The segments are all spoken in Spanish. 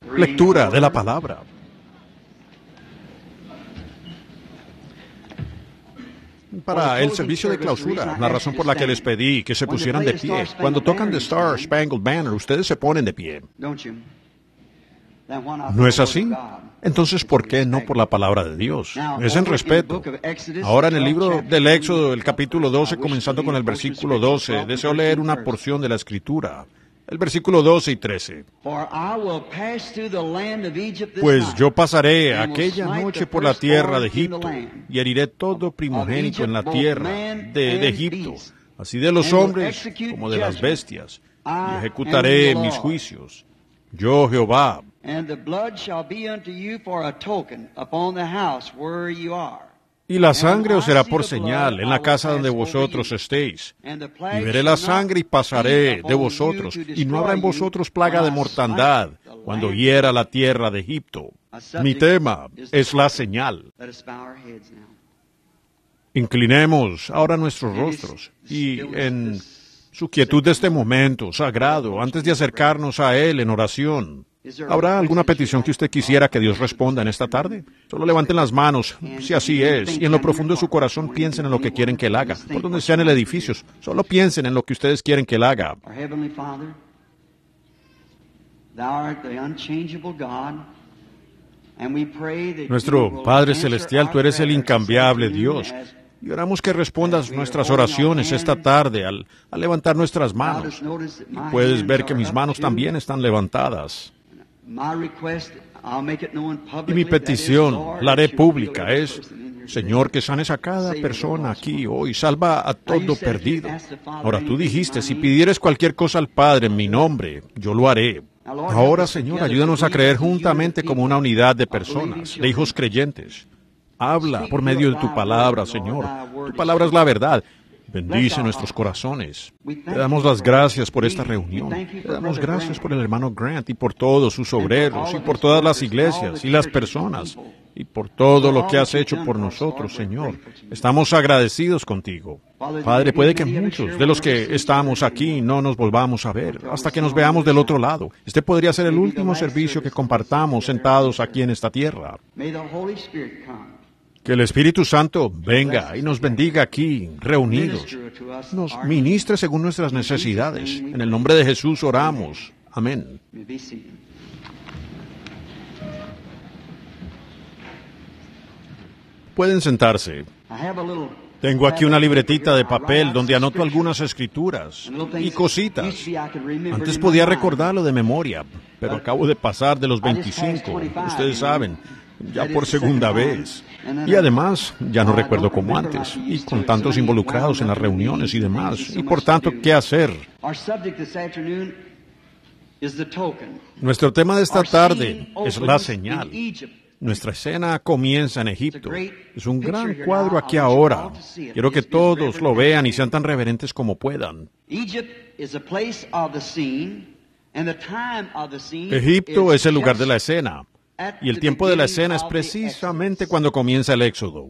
Lectura de la palabra. Para el servicio de clausura, la razón por la que les pedí que se pusieran de pie. Cuando tocan The Star Spangled Banner, ustedes se ponen de pie. ¿No es así? Entonces, ¿por qué no por la palabra de Dios? Es en respeto. Ahora en el libro del Éxodo, el capítulo 12, comenzando con el versículo 12, deseo leer una porción de la Escritura. El versículo 12 y 13. Pues yo pasaré aquella noche por la tierra de Egipto y heriré todo primogénito en la tierra de Egipto, así de los hombres como de las bestias, y ejecutaré mis juicios. Yo, Jehová. Y la sangre os será por señal en la casa donde vosotros estéis. Y veré la sangre y pasaré de vosotros, y no habrá en vosotros plaga de mortandad cuando hiera la tierra de Egipto. Mi tema es la señal. Inclinemos ahora nuestros rostros y en su quietud de este momento sagrado, antes de acercarnos a Él en oración, ¿habrá alguna petición que usted quisiera que Dios responda en esta tarde? Solo levanten las manos, si así es, y en lo profundo de su corazón piensen en lo que quieren que Él haga. Por donde sea en el edificio, solo piensen en lo que ustedes quieren que Él haga. Nuestro Padre Celestial, tú eres el incambiable Dios. Y oramos que respondas nuestras oraciones esta tarde al levantar nuestras manos. Y puedes ver que mis manos también están levantadas. Y mi petición, la haré pública, es, Señor, que sanes a cada persona aquí hoy, salva a todo perdido. Ahora tú dijiste, si pidieres cualquier cosa al Padre en mi nombre, yo lo haré. Ahora, Señor, ayúdanos a creer juntamente como una unidad de personas, de hijos creyentes. Habla por medio de tu palabra, Señor. Tu palabra es la verdad. Bendice nuestros corazones. Te damos las gracias por esta reunión. Te damos gracias por el hermano Grant y por todos sus obreros y por todas las iglesias y las personas y por todo lo que has hecho por nosotros, Señor. Estamos agradecidos contigo. Padre, puede que muchos de los que estamos aquí no nos volvamos a ver hasta que nos veamos del otro lado. Este podría ser el último servicio que compartamos sentados aquí en esta tierra. Que el Espíritu Santo venga y nos bendiga aquí, reunidos. Nos ministre según nuestras necesidades. En el nombre de Jesús oramos. Amén. Pueden sentarse. Tengo aquí una libretita de papel donde anoto algunas escrituras y cositas. Antes podía recordarlo de memoria, pero acabo de pasar de los 25, ustedes saben, ya por segunda vez. Y además, ya no recuerdo como antes, y con tantos involucrados en las reuniones y demás, y por tanto, ¿qué hacer? Nuestro tema de esta tarde es la señal. Nuestra escena comienza en Egipto. Es un gran cuadro aquí ahora. Quiero que todos lo vean y sean tan reverentes como puedan. Egipto es el lugar de la escena. Y el tiempo de la escena es precisamente cuando comienza el Éxodo.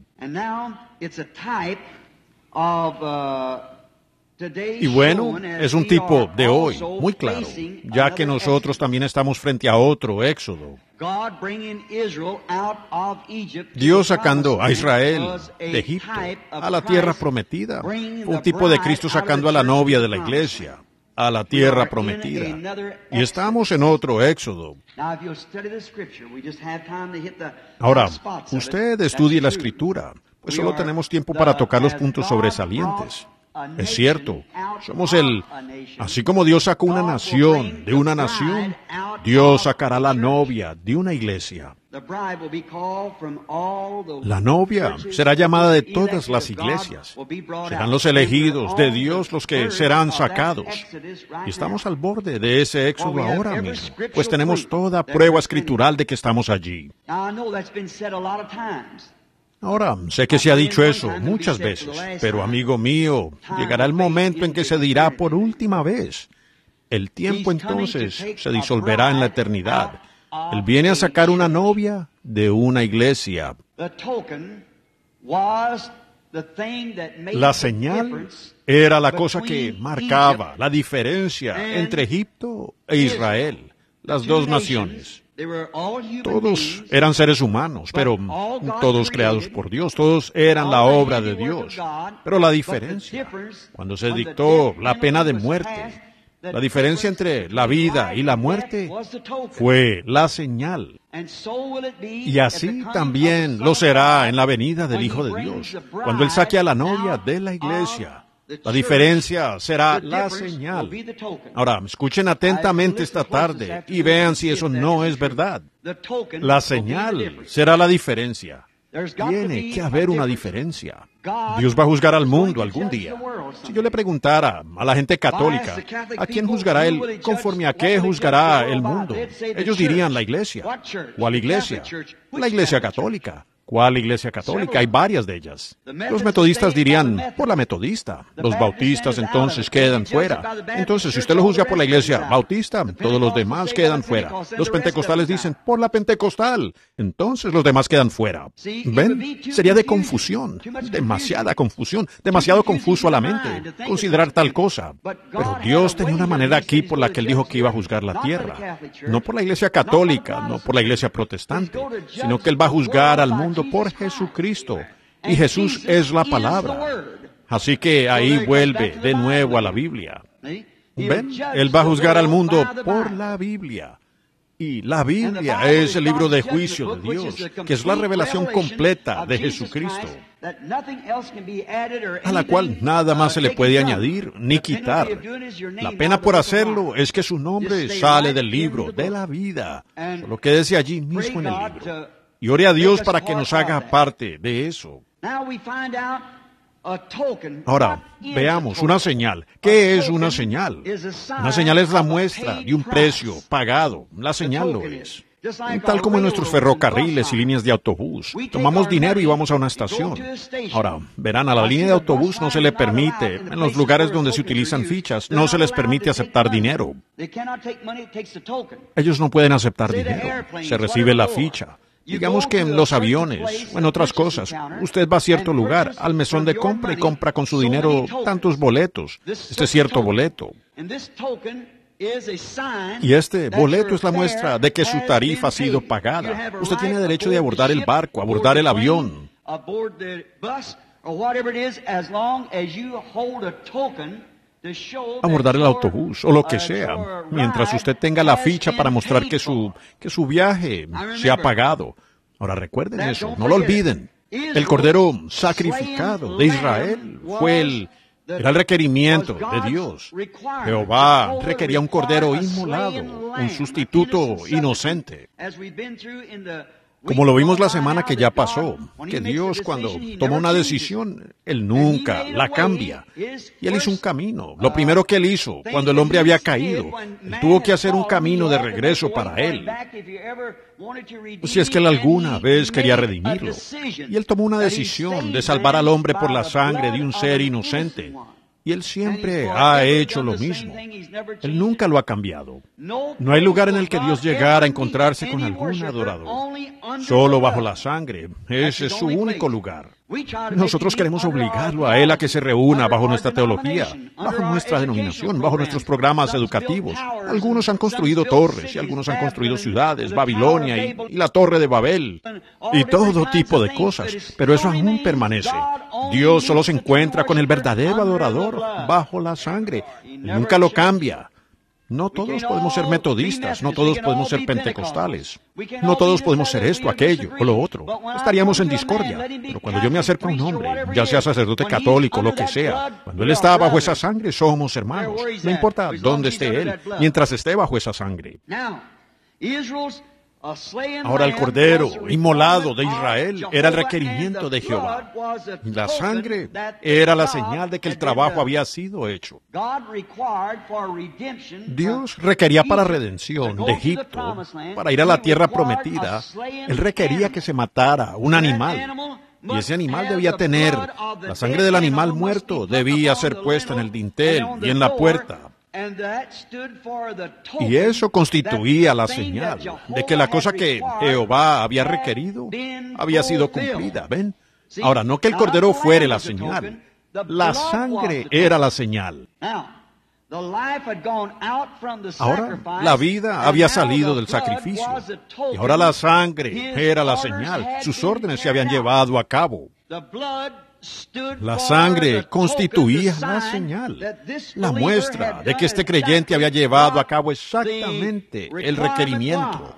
Y bueno, es un tipo de hoy, muy claro, ya que nosotros también estamos frente a otro Éxodo. Dios sacando a Israel de Egipto, a la tierra prometida. Un tipo de Cristo sacando a la novia de la iglesia, a la tierra prometida. Y estamos en otro Éxodo. Ahora, usted estudie la Escritura, pues solo tenemos tiempo para tocar los puntos sobresalientes. Es cierto, somos así como Dios sacó una nación de una nación, Dios sacará la novia de una iglesia. La novia será llamada de todas las iglesias. Serán los elegidos de Dios los que serán sacados. Y estamos al borde de ese éxodo ahora mismo, pues tenemos toda prueba escritural de que estamos allí. Ahora, sé que se ha dicho eso muchas veces, pero amigo mío, llegará el momento en que se dirá por última vez. El tiempo entonces se disolverá en la eternidad. Él viene a sacar una novia de una iglesia. La señal era la cosa que marcaba la diferencia entre Egipto e Israel, las dos naciones. Todos eran seres humanos, pero todos creados por Dios, todos eran la obra de Dios. Pero la diferencia, cuando se dictó la pena de muerte, la diferencia entre la vida y la muerte fue la señal. Y así también lo será en la venida del Hijo de Dios, cuando Él saque a la novia de la iglesia. La diferencia será la señal. Ahora, escuchen atentamente esta tarde y vean si eso no es verdad. La señal será la diferencia. Tiene que haber una diferencia. Dios va a juzgar al mundo algún día. Si yo le preguntara a la gente católica, ¿a quién juzgará Él? ¿Conforme a qué juzgará el mundo? Ellos dirían la iglesia. ¿Cuál iglesia? La iglesia católica. ¿Cuál iglesia católica? Hay varias de ellas. Los metodistas dirían, por la metodista. Los bautistas entonces quedan fuera. Entonces, si usted lo juzga por la iglesia bautista, todos los demás quedan fuera. Los pentecostales dicen, por la pentecostal. Entonces los demás quedan fuera. ¿Ven? Sería de confusión. Demasiada confusión. Demasiado confuso a la mente considerar tal cosa. Pero Dios tenía una manera aquí por la que Él dijo que iba a juzgar la tierra. No por la iglesia católica, no por la iglesia protestante, sino que Él va a juzgar al mundo por Jesucristo. Y Jesús es la palabra. Así que ahí vuelve de nuevo a la Biblia. ¿Ven? Él va a juzgar al mundo por la Biblia. Y la Biblia es el libro de juicio de Dios, que es la revelación completa de Jesucristo, a la cual nada más se le puede añadir ni quitar. La pena por hacerlo es que su nombre sale del libro de la vida, solo quédese allí mismo en el libro. Y ore a Dios para que nos haga parte de eso. Ahora, veamos una señal. ¿Qué es una señal? Una señal es la muestra de un precio pagado. La señal lo es. Tal como en nuestros ferrocarriles y líneas de autobús. Tomamos dinero y vamos a una estación. Ahora, verán, a la línea de autobús no se le permite, en los lugares donde se utilizan fichas, no se les permite aceptar dinero. Ellos no pueden aceptar dinero. Se recibe la ficha. Digamos que en los aviones o en otras cosas, usted va a cierto lugar, al mesón de compra y compra con su dinero tantos boletos, este cierto boleto. Y este boleto es la muestra de que su tarifa ha sido pagada. Usted tiene derecho de abordar el barco, abordar el avión, abordar el autobús o lo que sea, mientras usted tenga la ficha para mostrar que su viaje se ha pagado. Ahora recuerden eso, no lo olviden. El cordero sacrificado de Israel era el requerimiento de Dios. Jehová requería un cordero inmolado, un sustituto inocente. Como lo vimos la semana que ya pasó, que Dios cuando toma una decisión, Él nunca la cambia. Y Él hizo un camino. Lo primero que Él hizo, cuando el hombre había caído, Él tuvo que hacer un camino de regreso para Él. Si es que Él alguna vez quería redimirlo. Y Él tomó una decisión de salvar al hombre por la sangre de un ser inocente. Y Él siempre ha hecho lo mismo. Él nunca lo ha cambiado. No hay lugar en el que Dios llegara a encontrarse con algún adorador. Solo bajo la sangre. Ese es su único lugar. Nosotros queremos obligarlo a Él a que se reúna bajo nuestra teología, bajo nuestra denominación, bajo nuestros programas educativos. Algunos han construido torres y algunos han construido ciudades, Babilonia y la Torre de Babel, y todo tipo de cosas, pero eso aún permanece. Dios solo se encuentra con el verdadero adorador bajo la sangre. Nunca lo cambia. No todos podemos ser metodistas, no todos podemos ser pentecostales, no todos podemos ser esto, aquello o lo otro. Estaríamos en discordia. Pero cuando yo me acerco a un hombre, ya sea sacerdote católico, lo que sea, cuando él está bajo esa sangre, somos hermanos. No importa dónde esté él, mientras esté bajo esa sangre. Ahora el cordero inmolado de Israel era el requerimiento de Jehová. La sangre era la señal de que el trabajo había sido hecho. Dios requería para redención de Egipto, para ir a la tierra prometida, Él requería que se matara un animal. Y ese animal debía tener, la sangre del animal muerto debía ser puesta en el dintel y en la puerta. Y eso constituía la señal de que la cosa que Jehová había requerido había sido cumplida. ¿Ven? Ahora, no que el cordero fuere la señal. La sangre era la señal. Ahora la vida había salido del sacrificio y ahora la sangre era la señal. Sus órdenes se habían llevado a cabo. La sangre constituía la señal, la muestra de que este creyente había llevado a cabo exactamente el requerimiento.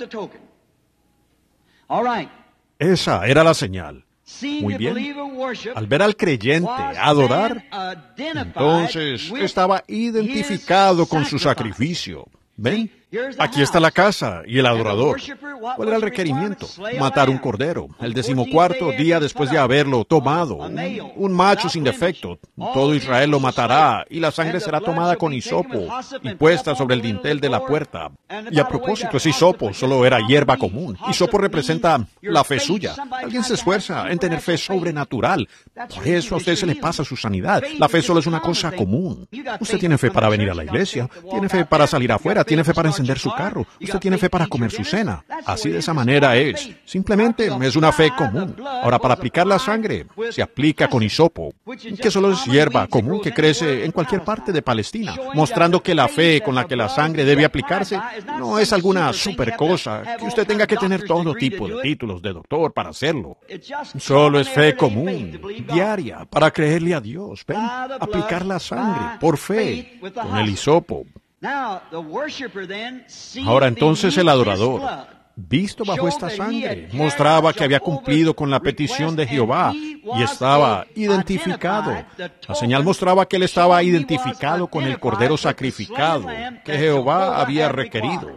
Esa era la señal. Muy bien. Al ver al creyente adorar, entonces estaba identificado con su sacrificio. ¿Ven? Aquí está la casa y el adorador. ¿Cuál era el requerimiento? Matar un cordero. El 14º día después de haberlo tomado. Un macho sin defecto. Todo Israel lo matará y la sangre será tomada con hisopo y puesta sobre el dintel de la puerta. Y a propósito, ese hisopo solo era hierba común. Hisopo representa la fe suya. Alguien se esfuerza en tener fe sobrenatural. Por eso a usted se le pasa su sanidad. La fe solo es una cosa común. Usted tiene fe para venir a la iglesia, tiene fe para salir afuera, tiene fe para encender su carro, usted tiene fe para comer su cena. Así de esa manera es. Simplemente es una fe común. Ahora, para aplicar la sangre, se aplica con hisopo, que solo es hierba común que crece en cualquier parte de Palestina, mostrando que la fe con la que la sangre debe aplicarse no es alguna super cosa, que usted tenga que tener todo tipo de títulos de doctor para hacerlo. Solo es fe común, diaria, para creerle a Dios. Ven, aplicar la sangre por fe con el hisopo. Ahora entonces el adorador, visto bajo esta sangre, mostraba que había cumplido con la petición de Jehová y estaba identificado. La señal mostraba que él estaba identificado con el cordero sacrificado que Jehová había requerido.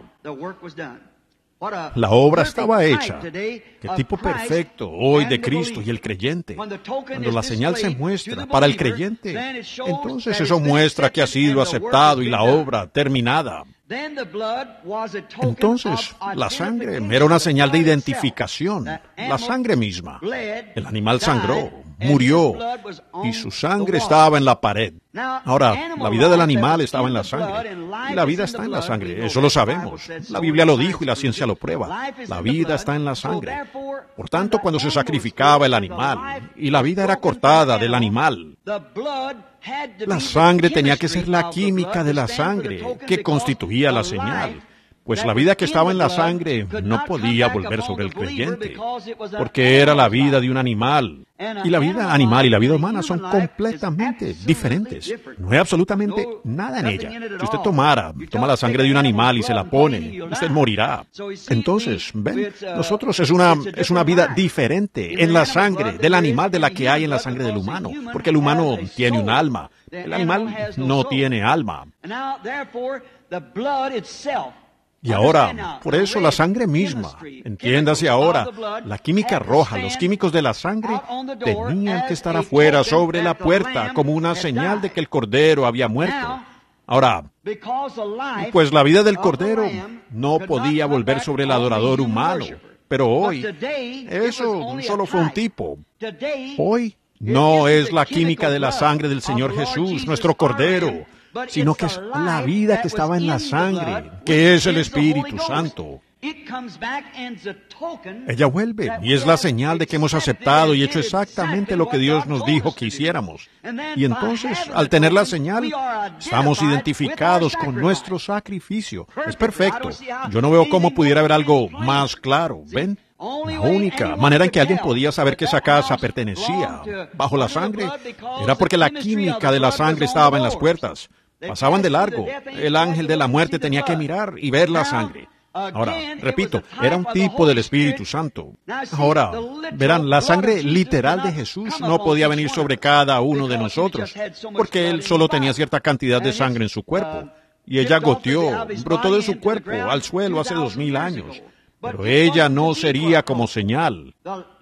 La obra estaba hecha. Qué tipo perfecto hoy de Cristo y el creyente. Cuando la señal se muestra para el creyente, entonces eso muestra que ha sido aceptado y la obra terminada. Entonces, la sangre era una señal de identificación, la sangre misma. El animal sangró, murió, y su sangre estaba en la pared. Ahora, la vida del animal estaba en la sangre, y la vida está en la sangre, eso lo sabemos. La Biblia lo dijo y la ciencia lo prueba. La vida está en la sangre. Por tanto, cuando se sacrificaba el animal, y la vida era cortada del animal, la sangre tenía que ser la química de la sangre que constituía la señal, pues la vida que estaba en la sangre no podía volver sobre el creyente, porque era la vida de un animal. Y la vida animal y la vida humana son completamente diferentes. No hay absolutamente nada en ella. Si usted toma la sangre de un animal y se la pone, usted morirá. Entonces, ven, nosotros es una vida diferente en la sangre del animal de la que hay en la sangre del humano, porque el humano tiene un alma. El animal no tiene alma. Y ahora, por eso la sangre misma, entiéndase ahora, la química roja, los químicos de la sangre tenían que estar afuera sobre la puerta como una señal de que el cordero había muerto. Ahora, pues la vida del cordero no podía volver sobre el adorador humano, pero hoy, eso solo fue un tipo. Hoy no es la química de la sangre del Señor Jesús, nuestro cordero, sino que es la vida que estaba en la sangre, que es el Espíritu Santo. Ella vuelve y es la señal de que hemos aceptado y hecho exactamente lo que Dios nos dijo que hiciéramos. Y entonces, al tener la señal, estamos identificados con nuestro sacrificio. Es perfecto. Yo no veo cómo pudiera haber algo más claro. ¿Ven? La única manera en que alguien podía saber que esa casa pertenecía bajo la sangre era porque la química de la sangre estaba en las puertas. Pasaban de largo. El ángel de la muerte tenía que mirar y ver la sangre. Ahora, repito, era un tipo del Espíritu Santo. Ahora, verán, la sangre literal de Jesús no podía venir sobre cada uno de nosotros, porque Él solo tenía cierta cantidad de sangre en su cuerpo. Y ella goteó, brotó de su cuerpo al suelo hace 2000 años. Pero ella no sería como señal.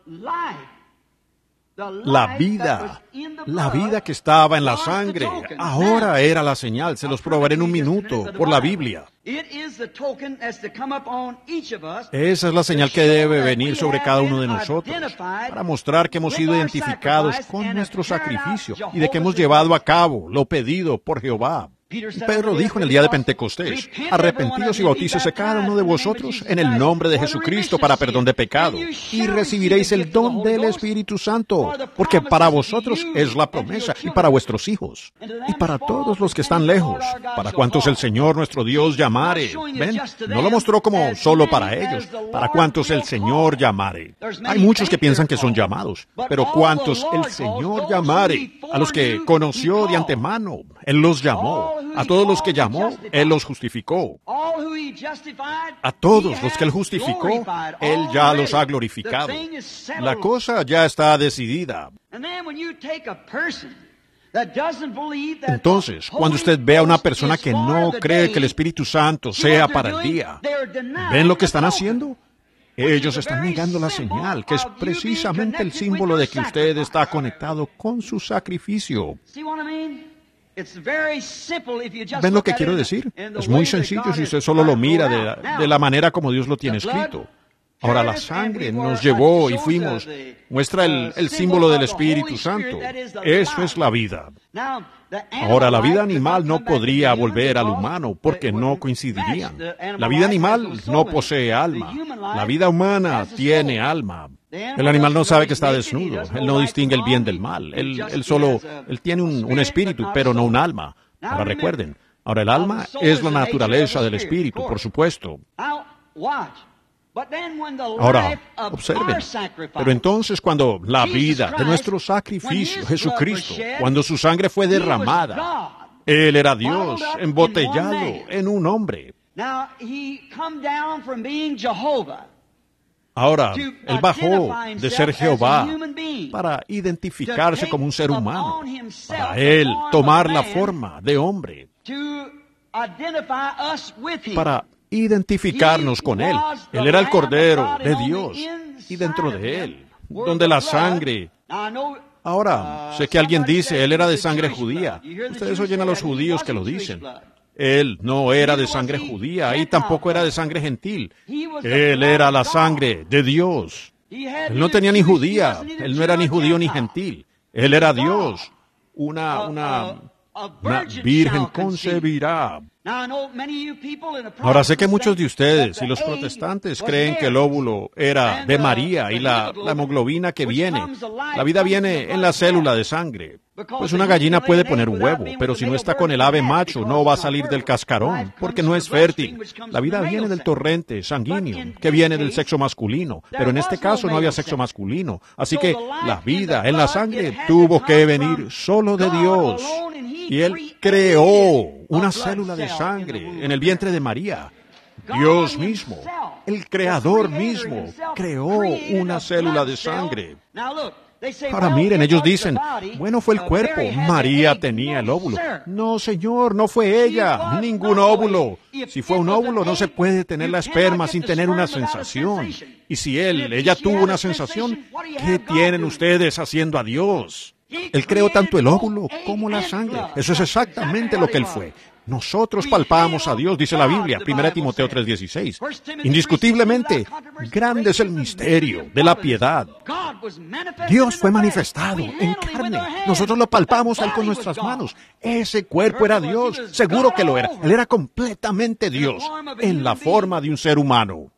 La vida que estaba en la sangre, ahora era la señal. Se los probaré en un minuto por la Biblia. Esa es la señal que debe venir sobre cada uno de nosotros, para mostrar que hemos sido identificados con nuestro sacrificio y de que hemos llevado a cabo lo pedido por Jehová. Pedro dijo en el día de Pentecostés, arrepentíos y bautícese cada uno de vosotros en el nombre de Jesucristo para perdón de pecado, y recibiréis el don del Espíritu Santo, porque para vosotros es la promesa, y para vuestros hijos, y para todos los que están lejos, para cuantos el Señor nuestro Dios llamare. ¿Ven? No lo mostró como solo para ellos, para cuantos el Señor llamare. Hay muchos que piensan que son llamados, pero cuantos el Señor llamare, a los que conoció de antemano, Él los llamó. A todos los que llamó, Él los justificó. A todos los que Él justificó, Él ya los ha glorificado. La cosa ya está decidida. Entonces, cuando usted ve a una persona que no cree que el Espíritu Santo sea para el día, ¿ven lo que están haciendo? Ellos están negando la señal, que es precisamente el símbolo de que usted está conectado con su sacrificio. ¿Ven lo que quiero decir? Es muy sencillo si usted solo lo mira de la manera como Dios lo tiene escrito. Ahora la sangre nos llevó y fuimos. Muestra el símbolo del Espíritu Santo. Eso es la vida. Ahora la vida animal no podría volver al humano porque no coincidirían. La vida animal no posee alma. La vida humana tiene alma. El animal no sabe que está desnudo. Él no distingue el bien del mal. Él tiene un espíritu, pero no un alma. Ahora recuerden. Ahora el alma es la naturaleza del espíritu, por supuesto. Ahora, observen, pero entonces cuando la vida de nuestro sacrificio, Jesucristo, cuando su sangre fue derramada, Él era Dios embotellado en un hombre. Ahora, Él bajó de ser Jehová para identificarse como un ser humano, para Él tomar la forma de hombre, para identificarnos con Él. Él era el Cordero de Dios y dentro de Él, donde la sangre... Ahora, sé que alguien dice, Él era de sangre judía. Ustedes oyen a los judíos que lo dicen. Él no era de sangre judía y tampoco era de sangre gentil. Él era la sangre de Dios. Él no tenía ni judía, Él no era ni judío ni gentil. Él era Dios. Una virgen concebirá. Ahora sé que muchos de ustedes y los protestantes creen que el óvulo era de María y la hemoglobina que viene. La vida viene en la célula de sangre. Pues una gallina puede poner un huevo, pero si no está con el ave macho no va a salir del cascarón, porque no es fértil. La vida viene del torrente sanguíneo, que viene del sexo masculino, pero en este caso no había sexo masculino. Así que la vida en la sangre tuvo que venir solo de Dios. Y Él creó una célula de sangre en el vientre de María. Dios mismo, el Creador mismo, creó una célula de sangre. Ahora miren, ellos dicen, bueno, fue el cuerpo, María tenía el óvulo. No, señor, no fue ella, ningún óvulo. Si fue un óvulo, no se puede tener la esperma sin tener una sensación. Y si ella tuvo una sensación, ¿qué tienen ustedes haciendo a Dios? Él creó tanto el óvulo como la sangre. Eso es exactamente lo que Él fue. Nosotros palpamos a Dios, dice la Biblia, 1 Timoteo 3:16. Indiscutiblemente, grande es el misterio de la piedad. Dios fue manifestado en carne. Nosotros lo palpamos a Él con nuestras manos. Ese cuerpo era Dios, seguro que lo era. Él era completamente Dios, en la forma de un ser humano.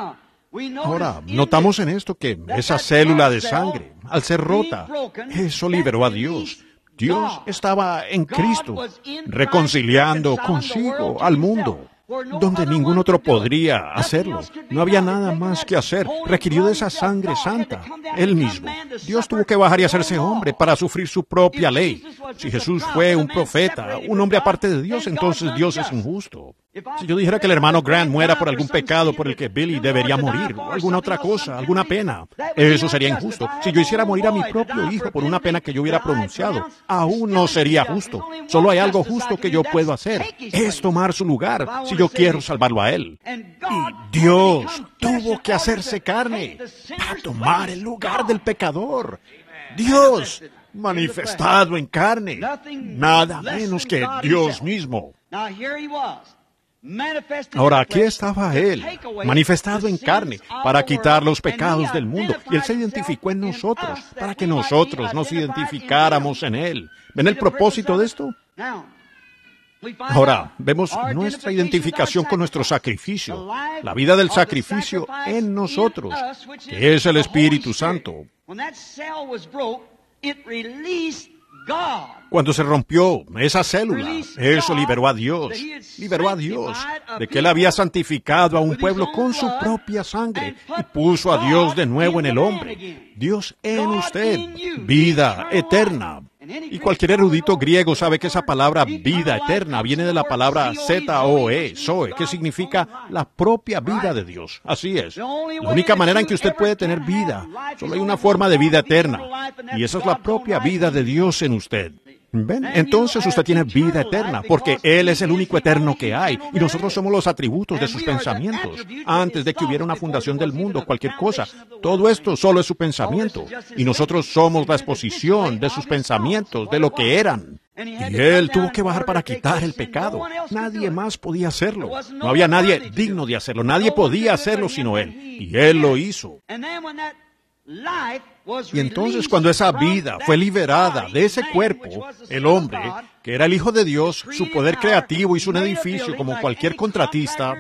Ahora, notamos en esto que esa célula de sangre, al ser rota, eso liberó a Dios. Dios estaba en Cristo, reconciliando consigo al mundo, donde ningún otro podría hacerlo. No había nada más que hacer. Requirió de esa sangre santa, Él mismo. Dios tuvo que bajar y hacerse hombre para sufrir su propia ley. Si Jesús fue un profeta, un hombre aparte de Dios, entonces Dios es injusto. Si yo dijera que el hermano Grant muera por algún pecado por el que Billy debería morir, o alguna otra cosa, alguna pena, eso sería injusto. Si yo hiciera morir a mi propio hijo por una pena que yo hubiera pronunciado, aún no sería justo. Solo hay algo justo que yo puedo hacer, es tomar su lugar, si yo quiero salvarlo a él. Y Dios tuvo que hacerse carne para tomar el lugar del pecador. Dios manifestado en carne, nada menos que Dios mismo. Ahora aquí estaba Él, manifestado en carne, para quitar los pecados del mundo. Y Él se identificó en nosotros, para que nosotros nos identificáramos en Él. ¿Ven el propósito de esto? Ahora, vemos nuestra identificación con nuestro sacrificio, la vida del sacrificio en nosotros, que es el Espíritu Santo. Cuando se rompió esa célula, eso liberó a Dios de que Él había santificado a un pueblo con su propia sangre y puso a Dios de nuevo en el hombre. Dios en usted, vida eterna. Y cualquier erudito griego sabe que esa palabra vida eterna viene de la palabra Zoe, que significa la propia vida de Dios. Así es. La única manera en que usted puede tener vida, solo hay una forma de vida eterna, y esa es la propia vida de Dios en usted. ¿Ven? Entonces usted tiene vida eterna, porque Él es el único eterno que hay, y nosotros somos los atributos de sus pensamientos. Antes de que hubiera una fundación del mundo, cualquier cosa, todo esto solo es su pensamiento, y nosotros somos la exposición de sus pensamientos, de lo que eran. Y Él tuvo que bajar para quitar el pecado. Nadie más podía hacerlo. No había nadie digno de hacerlo. Nadie podía hacerlo sino Él. Y Él lo hizo. Y entonces cuando esa vida fue liberada de ese cuerpo, el hombre, que era el Hijo de Dios, su poder creativo hizo un edificio como cualquier contratista,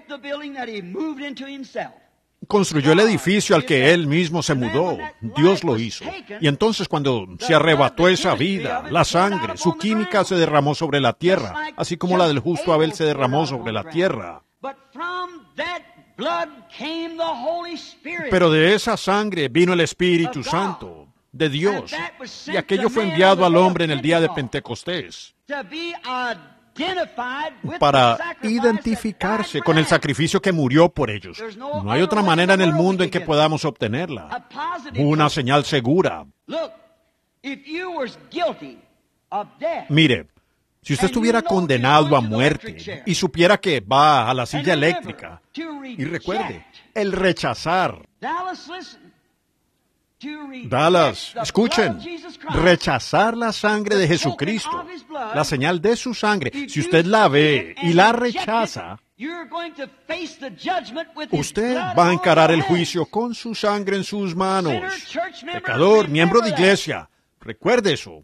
construyó el edificio al que él mismo se mudó. Dios lo hizo. Y entonces cuando se arrebató esa vida, la sangre, su química se derramó sobre la tierra, así como la del justo Abel se derramó sobre la tierra. Pero de esa sangre vino el Espíritu Santo de Dios, y aquello fue enviado al hombre en el día de Pentecostés para identificarse con el sacrificio que murió por ellos. No hay otra manera en el mundo en que podamos obtenerla. Una señal segura. Mire, si usted estuviera condenado a muerte y supiera que va a la silla eléctrica, y recuerde, el rechazar. Dallas, escuchen, rechazar la sangre de Jesucristo, la señal de su sangre, si usted la ve y la rechaza, usted va a encarar el juicio con su sangre en sus manos. Pecador, miembro de iglesia, recuerde eso.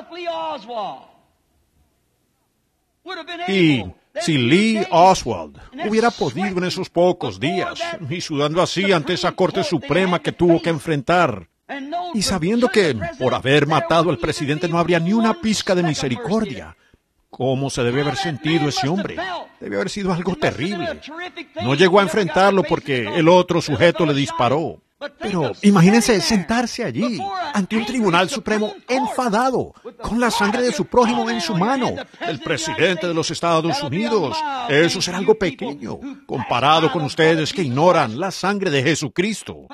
Y si Lee Oswald hubiera podido en esos pocos días, y sudando así ante esa Corte Suprema que tuvo que enfrentar, y sabiendo que por haber matado al presidente no habría ni una pizca de misericordia, ¿cómo se debe haber sentido ese hombre? Debe haber sido algo terrible. No llegó a enfrentarlo porque el otro sujeto le disparó. Pero imagínense sentarse allí, ante un tribunal supremo enfadado, con la sangre de su prójimo en su mano, el presidente de los Estados Unidos. Eso será algo pequeño, comparado con ustedes que ignoran la sangre de Jesucristo.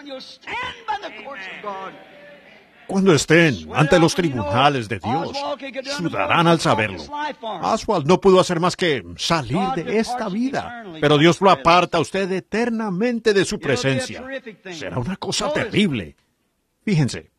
Cuando estén ante los tribunales de Dios, sudarán al saberlo. Oswald no pudo hacer más que salir de esta vida, pero Dios lo aparta a usted eternamente de su presencia. Será una cosa terrible. Fíjense,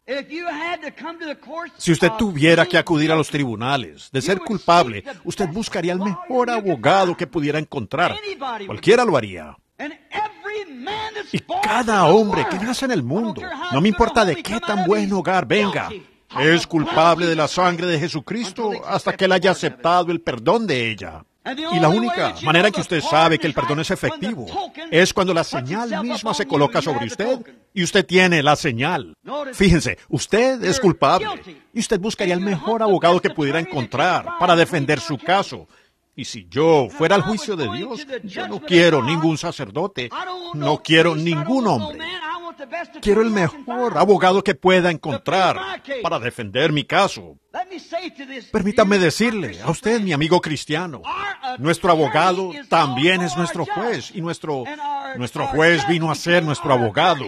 si usted tuviera que acudir a los tribunales de ser culpable, usted buscaría el mejor abogado que pudiera encontrar. Cualquiera lo haría. Y cada hombre que nace en el mundo, no me importa de qué tan buen hogar venga, es culpable de la sangre de Jesucristo hasta que él haya aceptado el perdón de ella. Y la única manera en que usted sabe que el perdón es efectivo es cuando la señal misma se coloca sobre usted y usted tiene la señal. Fíjense, usted es culpable y usted buscaría el mejor abogado que pudiera encontrar para defender su caso. Y si yo fuera al juicio de Dios, yo no quiero ningún sacerdote, no quiero ningún hombre. Quiero el mejor abogado que pueda encontrar para defender mi caso. Permítame decirle a usted, mi amigo cristiano, nuestro abogado también es nuestro juez, y nuestro juez vino a ser nuestro abogado.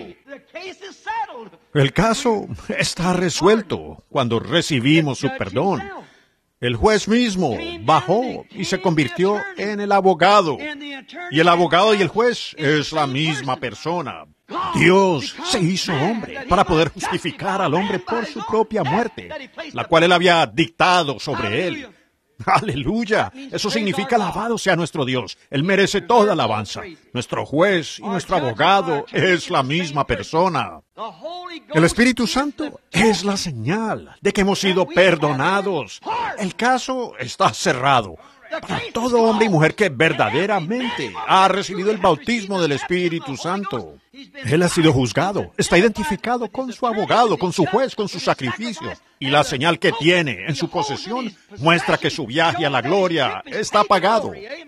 El caso está resuelto cuando recibimos su perdón. El juez mismo bajó y se convirtió en el abogado. Y el abogado y el juez es la misma persona. Dios se hizo hombre para poder justificar al hombre por su propia muerte, la cual él había dictado sobre él. ¡Aleluya! Eso significa alabado sea nuestro Dios. Él merece toda alabanza. Nuestro juez y nuestro abogado es la misma persona. El Espíritu Santo es la señal de que hemos sido perdonados. El caso está cerrado. para todo hombre y mujer que verdaderamente ha recibido el bautismo del Espíritu Santo. Él ha sido juzgado, está identificado con su abogado, con su juez, con su sacrificio. Y la señal que tiene en su posesión muestra que su viaje a la gloria está pagado.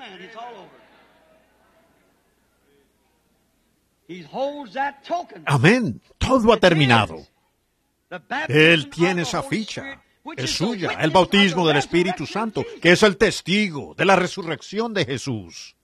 Amén. Todo ha terminado. Él tiene esa ficha. Es suya, el bautismo del Espíritu Santo, que es el testigo de la resurrección de Jesús.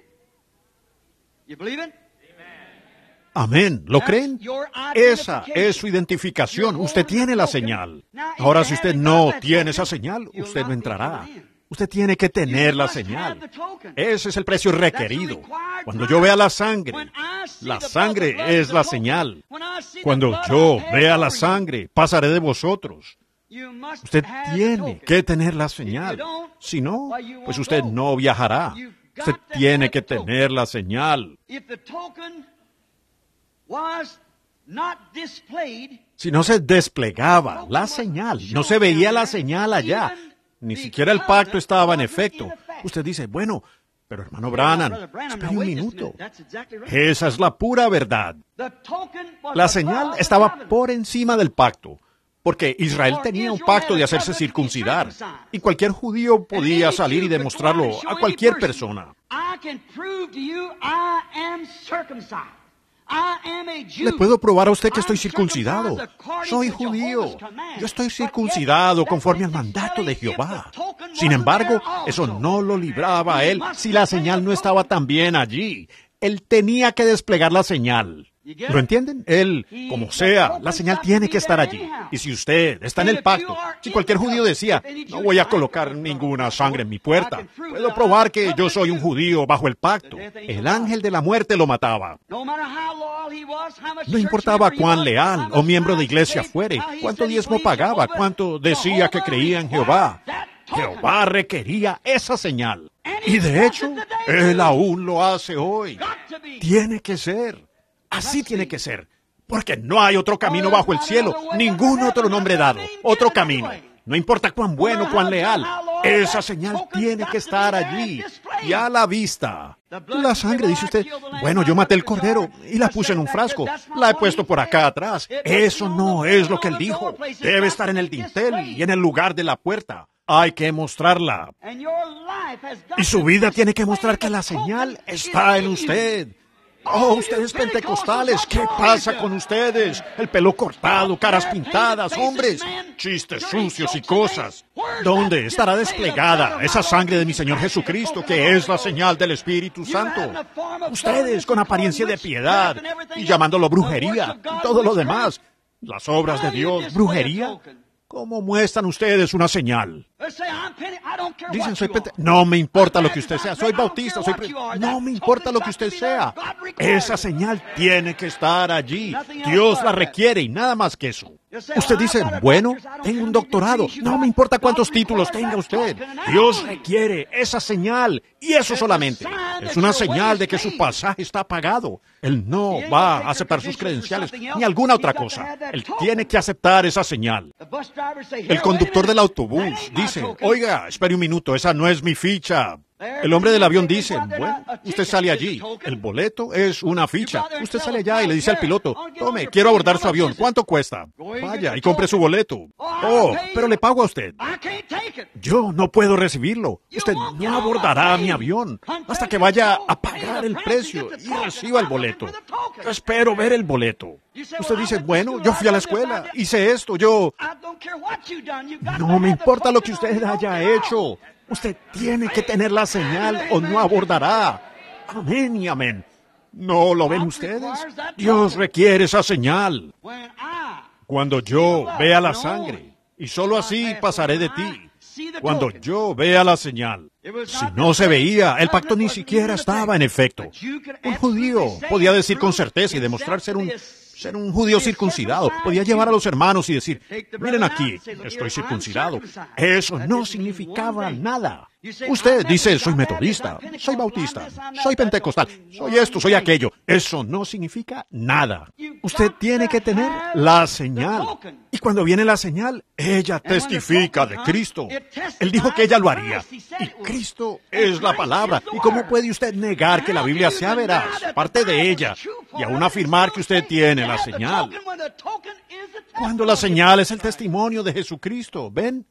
Amén. ¿Lo creen? Esa es su identificación. Usted tiene la señal. Ahora, si usted no tiene esa señal, usted no entrará. Usted tiene que tener la señal. Ese es el precio requerido. Cuando yo vea la sangre es la señal. Cuando yo vea la sangre, pasaré de vosotros. Usted tiene que tener la señal. Si no, pues usted no viajará. Usted tiene que tener la señal. Si no se desplegaba la señal, no se veía la señal allá, ni siquiera el pacto estaba en efecto. Usted dice, bueno, pero hermano Branham, espere un minuto. Esa es la pura verdad. La señal estaba por encima del pacto, porque Israel tenía un pacto de hacerse circuncidar, y cualquier judío podía salir y demostrarlo a cualquier persona. Le puedo probar a usted que estoy circuncidado. Soy judío. Yo estoy circuncidado conforme al mandato de Jehová. Sin embargo, eso no lo libraba a él si la señal no estaba también allí. Él tenía que desplegar la señal. ¿Lo entienden? Él, como sea, la señal tiene que estar allí. Y si usted está en el pacto, si cualquier judío decía, no voy a colocar ninguna sangre en mi puerta, puedo probar que yo soy un judío bajo el pacto. El ángel de la muerte lo mataba. No importaba cuán leal o miembro de iglesia fuere, cuánto diezmo pagaba, cuánto decía que creía en Jehová. Jehová requería esa señal. Y de hecho, Él aún lo hace hoy. Tiene que ser. Así tiene que ser, porque no hay otro camino bajo el cielo, ningún otro nombre dado, otro camino. No importa cuán bueno, cuán leal, esa señal tiene que estar allí y a la vista. La sangre, dice usted, bueno, yo maté el cordero y la puse en un frasco, la he puesto por acá atrás. Eso no es lo que él dijo. Debe estar en el dintel y en el lugar de la puerta. Hay que mostrarla. Y su vida tiene que mostrar que la señal está en usted. Oh, ustedes pentecostales, ¿qué pasa con ustedes? El pelo cortado, caras pintadas, hombres, chistes sucios y cosas. ¿Dónde estará desplegada esa sangre de mi Señor Jesucristo, que es la señal del Espíritu Santo? Ustedes, con apariencia de piedad, y llamándolo brujería, y todo lo demás. Las obras de Dios, brujería. ¿Cómo muestran ustedes una señal? Dicen, soy no me importa lo que usted sea, soy bautista, no me importa lo que usted sea. Esa señal tiene que estar allí. Dios la requiere y nada más que eso. Usted dice, bueno, tengo un doctorado, no me importa cuántos títulos tenga usted. Dios requiere esa señal y eso solamente. Es una señal de que su pasaje está pagado. Él no va a aceptar sus credenciales ni alguna otra cosa. Él tiene que aceptar esa señal. El conductor del autobús dice, oiga, espere un minuto, esa no es mi ficha. El hombre del avión dice, bueno, usted sale allí, el boleto es una ficha. Usted sale allá y le dice al piloto, tome, quiero abordar su avión, ¿cuánto cuesta? Vaya y compre su boleto. Oh, pero le pago a usted. Yo no puedo recibirlo. Usted no abordará mi avión hasta que vaya a pagar el precio y reciba el boleto. Yo espero ver el boleto. Usted dice, bueno, yo fui a la escuela, hice esto, No me importa lo que usted haya hecho. Usted tiene que tener la señal o no abordará. Amén y amén. ¿No lo ven ustedes? Dios requiere esa señal. Cuando yo vea la sangre, y solo así pasaré de ti. Cuando yo vea la señal. Si no se veía, el pacto ni siquiera estaba en efecto. Un judío podía decir con certeza y demostrar ser un judío circuncidado. Podía llevar a los hermanos y decir, miren aquí, estoy circuncidado. Eso no significaba nada. Usted dice, soy metodista, soy bautista, soy pentecostal, soy esto, soy aquello. Eso no significa nada. Usted tiene que tener la señal. Y cuando viene la señal, ella testifica de Cristo. Él dijo que ella lo haría. Y Cristo es la palabra. ¿Y cómo puede usted negar que la Biblia sea veraz, parte de ella, y aún afirmar que usted tiene la señal? Cuando la señal es el testimonio de Jesucristo, ¿ven?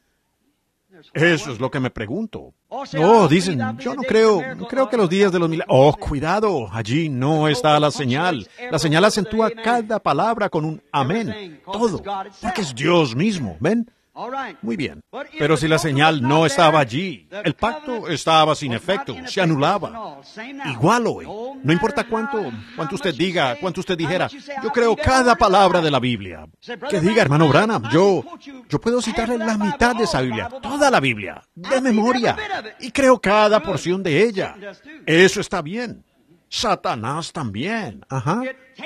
Eso es lo que me pregunto. Oh, dicen, yo no creo que los días de los milagros... Oh, cuidado, allí no está la señal. La señal acentúa cada palabra con un amén, todo, porque es Dios mismo, ¿ven? Muy bien, pero si la señal no estaba allí, el pacto estaba sin efecto, se anulaba. Igual hoy, no importa cuánto usted diga, cuánto usted dijera, yo creo cada palabra de la Biblia. Que diga, hermano Branham, yo puedo citarle la mitad de esa Biblia, toda la Biblia, de memoria, y creo cada porción de ella. Eso está bien. Satanás también. Ajá.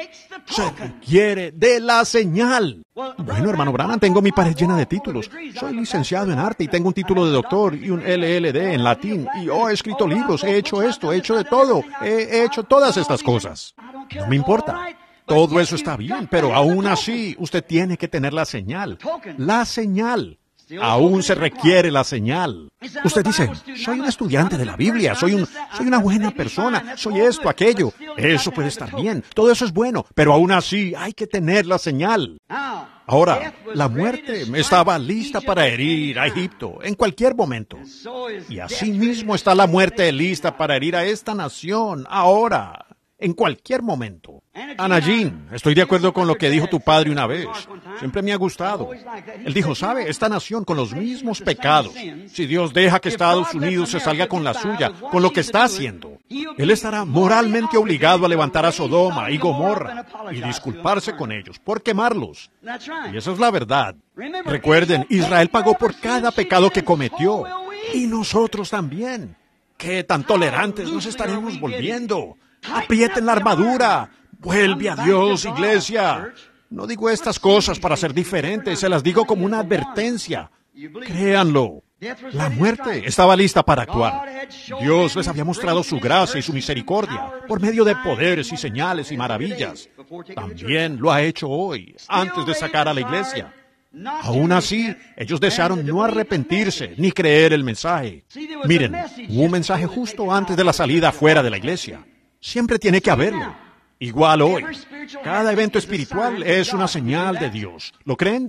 Se requiere de la señal. Bueno, hermano Branham, tengo mi pared llena de títulos. Soy licenciado en arte y tengo un título de doctor y un LLD en latín. Y he escrito libros, he hecho esto, he hecho de todo. He hecho todas estas cosas. No me importa. Todo eso está bien, pero aún así usted tiene que tener la señal. La señal. Aún se requiere la señal. Usted dice, soy un estudiante de la Biblia, soy una buena persona, soy esto, aquello. Eso puede estar bien, todo eso es bueno, pero aún así hay que tener la señal. Ahora, la muerte estaba lista para herir a Egipto en cualquier momento. Y así mismo está la muerte lista para herir a esta nación ahora, en cualquier momento. Ana Jean, estoy de acuerdo con lo que dijo tu padre una vez. Siempre me ha gustado. Él dijo, ¿sabe? Esta nación con los mismos pecados. Si Dios deja que Estados Unidos se salga con la suya, con lo que está haciendo, Él estará moralmente obligado a levantar a Sodoma y Gomorra y disculparse con ellos por quemarlos. Y esa es la verdad. Recuerden, Israel pagó por cada pecado que cometió. Y nosotros también. ¿Qué tan tolerantes nos estaremos volviendo? Aprieten la armadura. Vuelve a Dios, iglesia. No digo estas cosas para ser diferentes, se las digo como una advertencia. Créanlo. La muerte estaba lista para actuar. Dios les había mostrado su gracia y su misericordia por medio de poderes y señales y maravillas. También lo ha hecho hoy, antes de sacar a la iglesia. Aún así, ellos desearon no arrepentirse ni creer el mensaje. Miren, hubo un mensaje justo antes de la salida fuera de la iglesia. Siempre tiene que haberlo. Igual hoy. Cada evento espiritual es una señal de Dios. ¿Lo creen?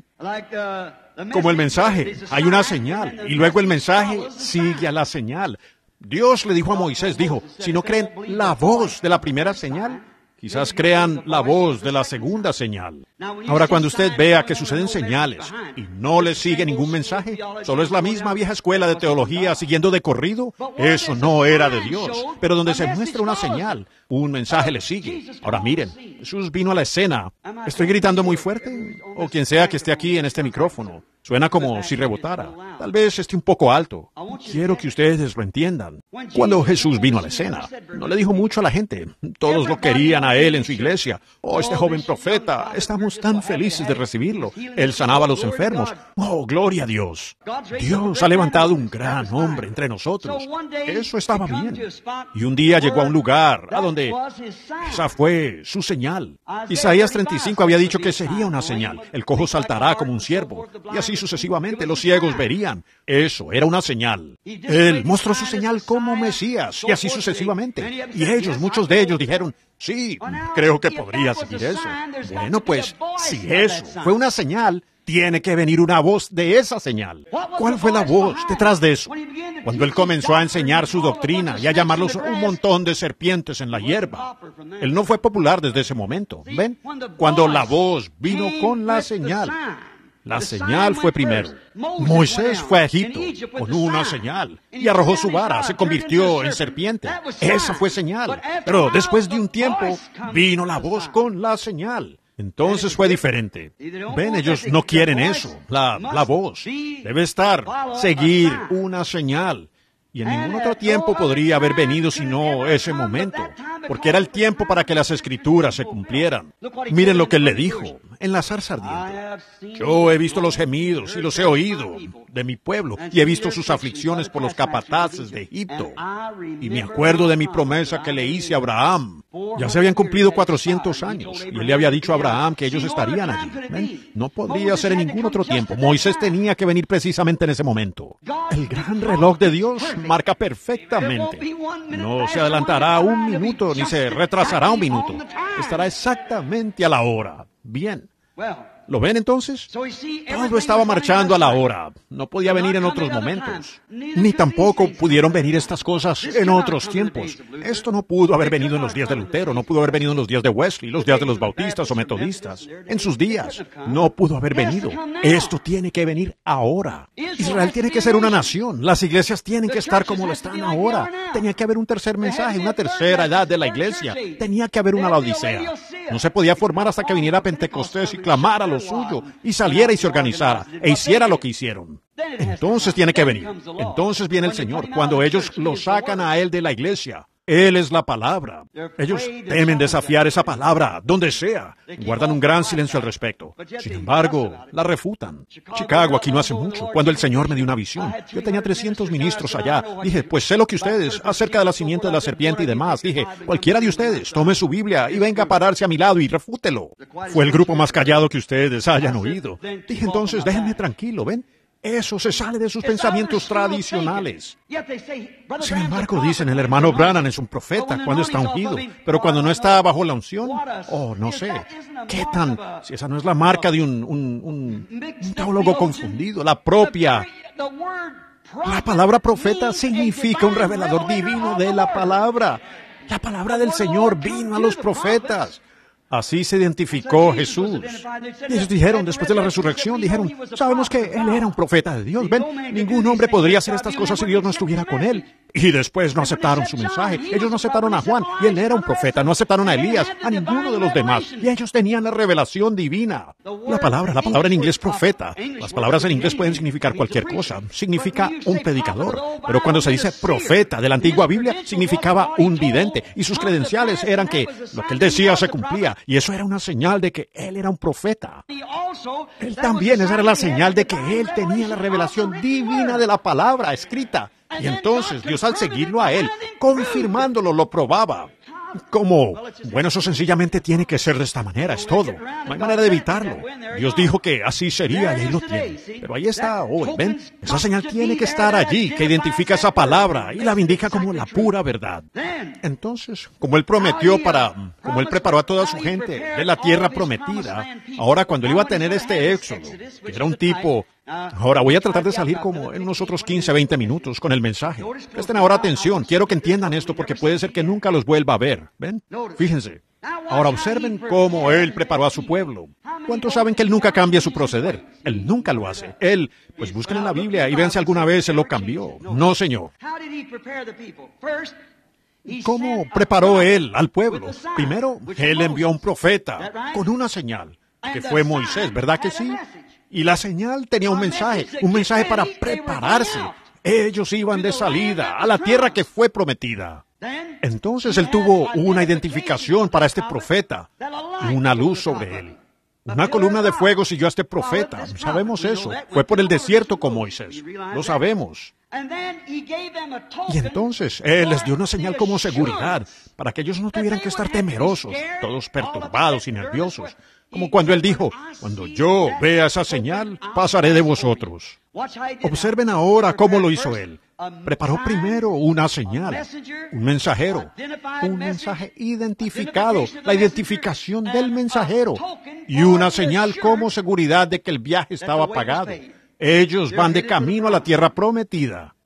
Como el mensaje, hay una señal, y luego el mensaje sigue a la señal. Dios le dijo a Moisés, dijo, si no creen la voz de la primera señal, quizás crean la voz de la segunda señal. Ahora, cuando usted vea que suceden señales y no le sigue ningún mensaje, solo es la misma vieja escuela de teología siguiendo de corrido, eso no era de Dios. Pero donde se muestra una señal, un mensaje le sigue. Ahora miren, Jesús vino a la escena. ¿Estoy gritando muy fuerte? O quien sea que esté aquí en este micrófono. Suena como si rebotara. Tal vez esté un poco alto. Quiero que ustedes lo entiendan. Cuando Jesús vino a la escena, no le dijo mucho a la gente. Todos lo querían a él en su iglesia. Oh, este joven profeta, estamos tan felices de recibirlo. Él sanaba a los enfermos. Oh, gloria a Dios. Dios ha levantado un gran hombre entre nosotros. Eso estaba bien. Y un día llegó a un lugar a donde esa fue su señal. Isaías 35 había dicho que sería una señal. El cojo saltará como un ciervo. Y así sucesivamente los ciegos verían. Eso era una señal. Él mostró su señal como Mesías y así sucesivamente. Y ellos, muchos de ellos dijeron, sí, creo que podría seguir eso. Bueno, pues, si eso fue una señal, tiene que venir una voz de esa señal. ¿Cuál fue la voz detrás de eso? Cuando él comenzó a enseñar su doctrina y a llamarlos un montón de serpientes en la hierba. Él no fue popular desde ese momento. ¿Ven? Cuando la voz vino con la señal. La señal fue primero. Moisés fue a Egipto con una señal y arrojó su vara, se convirtió en serpiente. Esa fue señal. Pero después de un tiempo vino la voz con la señal. Entonces fue diferente. Ven, ellos no quieren eso. La voz debe estar, seguir una señal. Y en ningún otro tiempo podría haber venido sino ese momento. porque era el tiempo para que las Escrituras se cumplieran. Miren lo que él le dijo en la zarza ardiente. Yo he visto los gemidos y los he oído de mi pueblo, y he visto sus aflicciones por los capataces de Egipto. Y me acuerdo de mi promesa que le hice a Abraham. Ya se habían cumplido 400 años, y él le había dicho a Abraham que ellos estarían allí. ¿Ven? No podría ser en ningún otro tiempo. Moisés tenía que venir precisamente en ese momento. El gran reloj de Dios marca perfectamente. No se adelantará un minuto, ni se retrasará un minuto. Estará exactamente a la hora. Bien. ¿Lo ven entonces? Todo estaba marchando a la hora. No podía venir en otros momentos. Ni tampoco pudieron venir estas cosas en otros tiempos. Esto no pudo haber venido en los días de Lutero, no pudo haber venido en los días de Wesley, los días de los bautistas o metodistas. En sus días no pudo haber venido. Esto tiene que venir ahora. Israel tiene que ser una nación. Las iglesias tienen que estar como lo están ahora. Tenía que haber un tercer mensaje, una tercera edad de la iglesia. Tenía que haber una Laodicea. No se podía formar hasta que viniera Pentecostés y clamara lo suyo, y saliera y se organizara, e hiciera lo que hicieron. Entonces tiene que venir. Entonces viene el Señor, cuando ellos lo sacan a Él de la iglesia. Él es la palabra. Ellos temen desafiar esa palabra, donde sea. Guardan un gran silencio al respecto. Sin embargo, la refutan. Chicago, aquí no hace mucho, cuando el Señor me dio una visión. Yo tenía 300 ministros allá. Dije, pues sé lo que ustedes, acerca del nacimiento de la serpiente y demás. Dije, cualquiera de ustedes, tome su Biblia y venga a pararse a mi lado y refútelo. Fue el grupo más callado que ustedes hayan oído. Dije, entonces, déjenme tranquilo, ¿ven? Eso se sale de sus pensamientos tradicionales. Sin embargo, dicen, el hermano Branham es un profeta cuando está ungido, pero cuando no está bajo la unción, no sé. ¿Qué tan? Si esa no es la marca de un teólogo confundido, la palabra profeta significa un revelador divino de la palabra. La palabra del Señor vino a los profetas. Así se identificó Jesús. Y ellos dijeron, después de la resurrección, sabemos que Él era un profeta de Dios. Ven, ningún hombre podría hacer estas cosas si Dios no estuviera con Él. Y después no aceptaron su mensaje. Ellos no aceptaron a Juan, y él era un profeta. No aceptaron a Elías, a ninguno de los demás. Y ellos tenían la revelación divina. La palabra en inglés profeta. Las palabras en inglés pueden significar cualquier cosa. Significa un predicador. Pero cuando se dice profeta de la antigua Biblia, significaba un vidente. Y sus credenciales eran que lo que él decía se cumplía. Y eso era una señal de que él era un profeta. Él también, esa era la señal de que él tenía la revelación divina de la palabra escrita. Y entonces Dios, al seguirlo a él, confirmándolo, lo probaba. Bueno, eso sencillamente tiene que ser de esta manera, es todo. No hay manera de evitarlo. Dios dijo que así sería y ahí lo tiene. Pero ahí está hoy, ¿ven? Esa señal tiene que estar allí, que identifica esa palabra y la vindica como la pura verdad. Entonces, como Él prometió como Él preparó a toda su gente de la tierra prometida, ahora cuando Él iba a tener este éxodo, que era un tipo... Ahora voy a tratar de salir como en unos otros 15, 20 minutos con el mensaje. Presten ahora atención, quiero que entiendan esto porque puede ser que nunca los vuelva a ver. ¿Ven? Fíjense. Ahora observen cómo Él preparó a su pueblo. ¿Cuántos saben que Él nunca cambia su proceder? Él nunca lo hace. Él, pues busquen en la Biblia y vean si alguna vez Él lo cambió. No, Señor. ¿Cómo preparó Él al pueblo? Primero, Él envió a un profeta con una señal, que fue Moisés, ¿verdad que sí? Y la señal tenía un mensaje para prepararse. Ellos iban de salida a la tierra que fue prometida. Entonces Él tuvo una identificación para este profeta, una luz sobre él. Una columna de fuego siguió a este profeta. Sabemos eso. Fue por el desierto con Moisés. Lo sabemos. Y entonces Él les dio una señal como seguridad, para que ellos no tuvieran que estar temerosos, todos perturbados y nerviosos. Como cuando Él dijo, cuando yo vea esa señal, pasaré de vosotros. Observen ahora cómo lo hizo Él. Preparó primero una señal, un mensajero, un mensaje identificado, la identificación del mensajero, y una señal como seguridad de que el viaje estaba pagado. Ellos van de camino a la tierra prometida.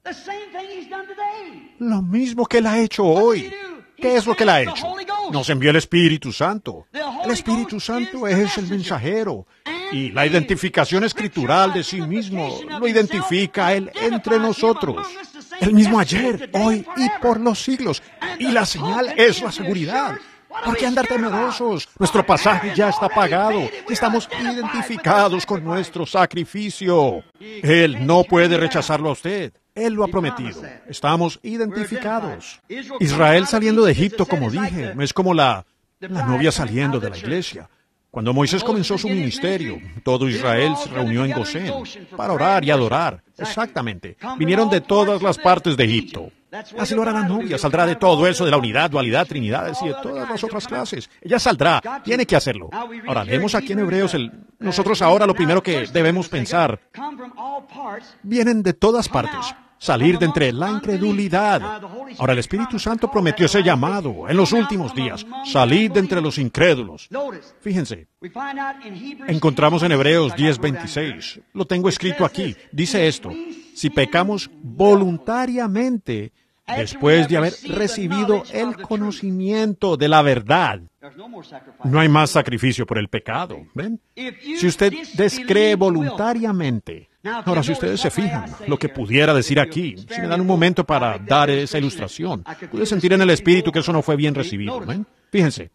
Lo mismo que Él ha hecho hoy. ¿Qué es lo que Él ha hecho? Nos envió el Espíritu Santo. El Espíritu Santo es el mensajero. Y la identificación escritural de sí mismo lo identifica a Él entre nosotros. El mismo ayer, hoy y por los siglos. Y la señal es la seguridad. ¿Por qué andar temerosos? Nuestro pasaje ya está pagado. Estamos identificados con nuestro sacrificio. Él no puede rechazarlo a usted. Él lo ha prometido. Estamos identificados. Israel saliendo de Egipto, como dije, es como la novia saliendo de la iglesia. Cuando Moisés comenzó su ministerio, todo Israel se reunió en Gosén para orar y adorar. Exactamente. Vinieron de todas las partes de Egipto. Así lo hará la novia. Saldrá de todo eso, de la unidad, dualidad, trinidades y de todas las otras clases. Ella saldrá. Tiene que hacerlo. Ahora, leemos aquí en Hebreos nosotros ahora lo primero que debemos pensar. Vienen de todas partes. Salir de entre la incredulidad. Ahora, el Espíritu Santo prometió ese llamado en los últimos días. Salid de entre los incrédulos. Fíjense, encontramos en Hebreos 10:26. Lo tengo escrito aquí. Dice esto: si pecamos voluntariamente, después de haber recibido el conocimiento de la verdad, no hay más sacrificio por el pecado. ¿Ven? Si usted descree voluntariamente. Ahora, si ustedes se fijan, lo que pudiera decir aquí, si me dan un momento para dar esa ilustración, pude sentir en el espíritu que eso no fue bien recibido. ¿Ven? Fíjense.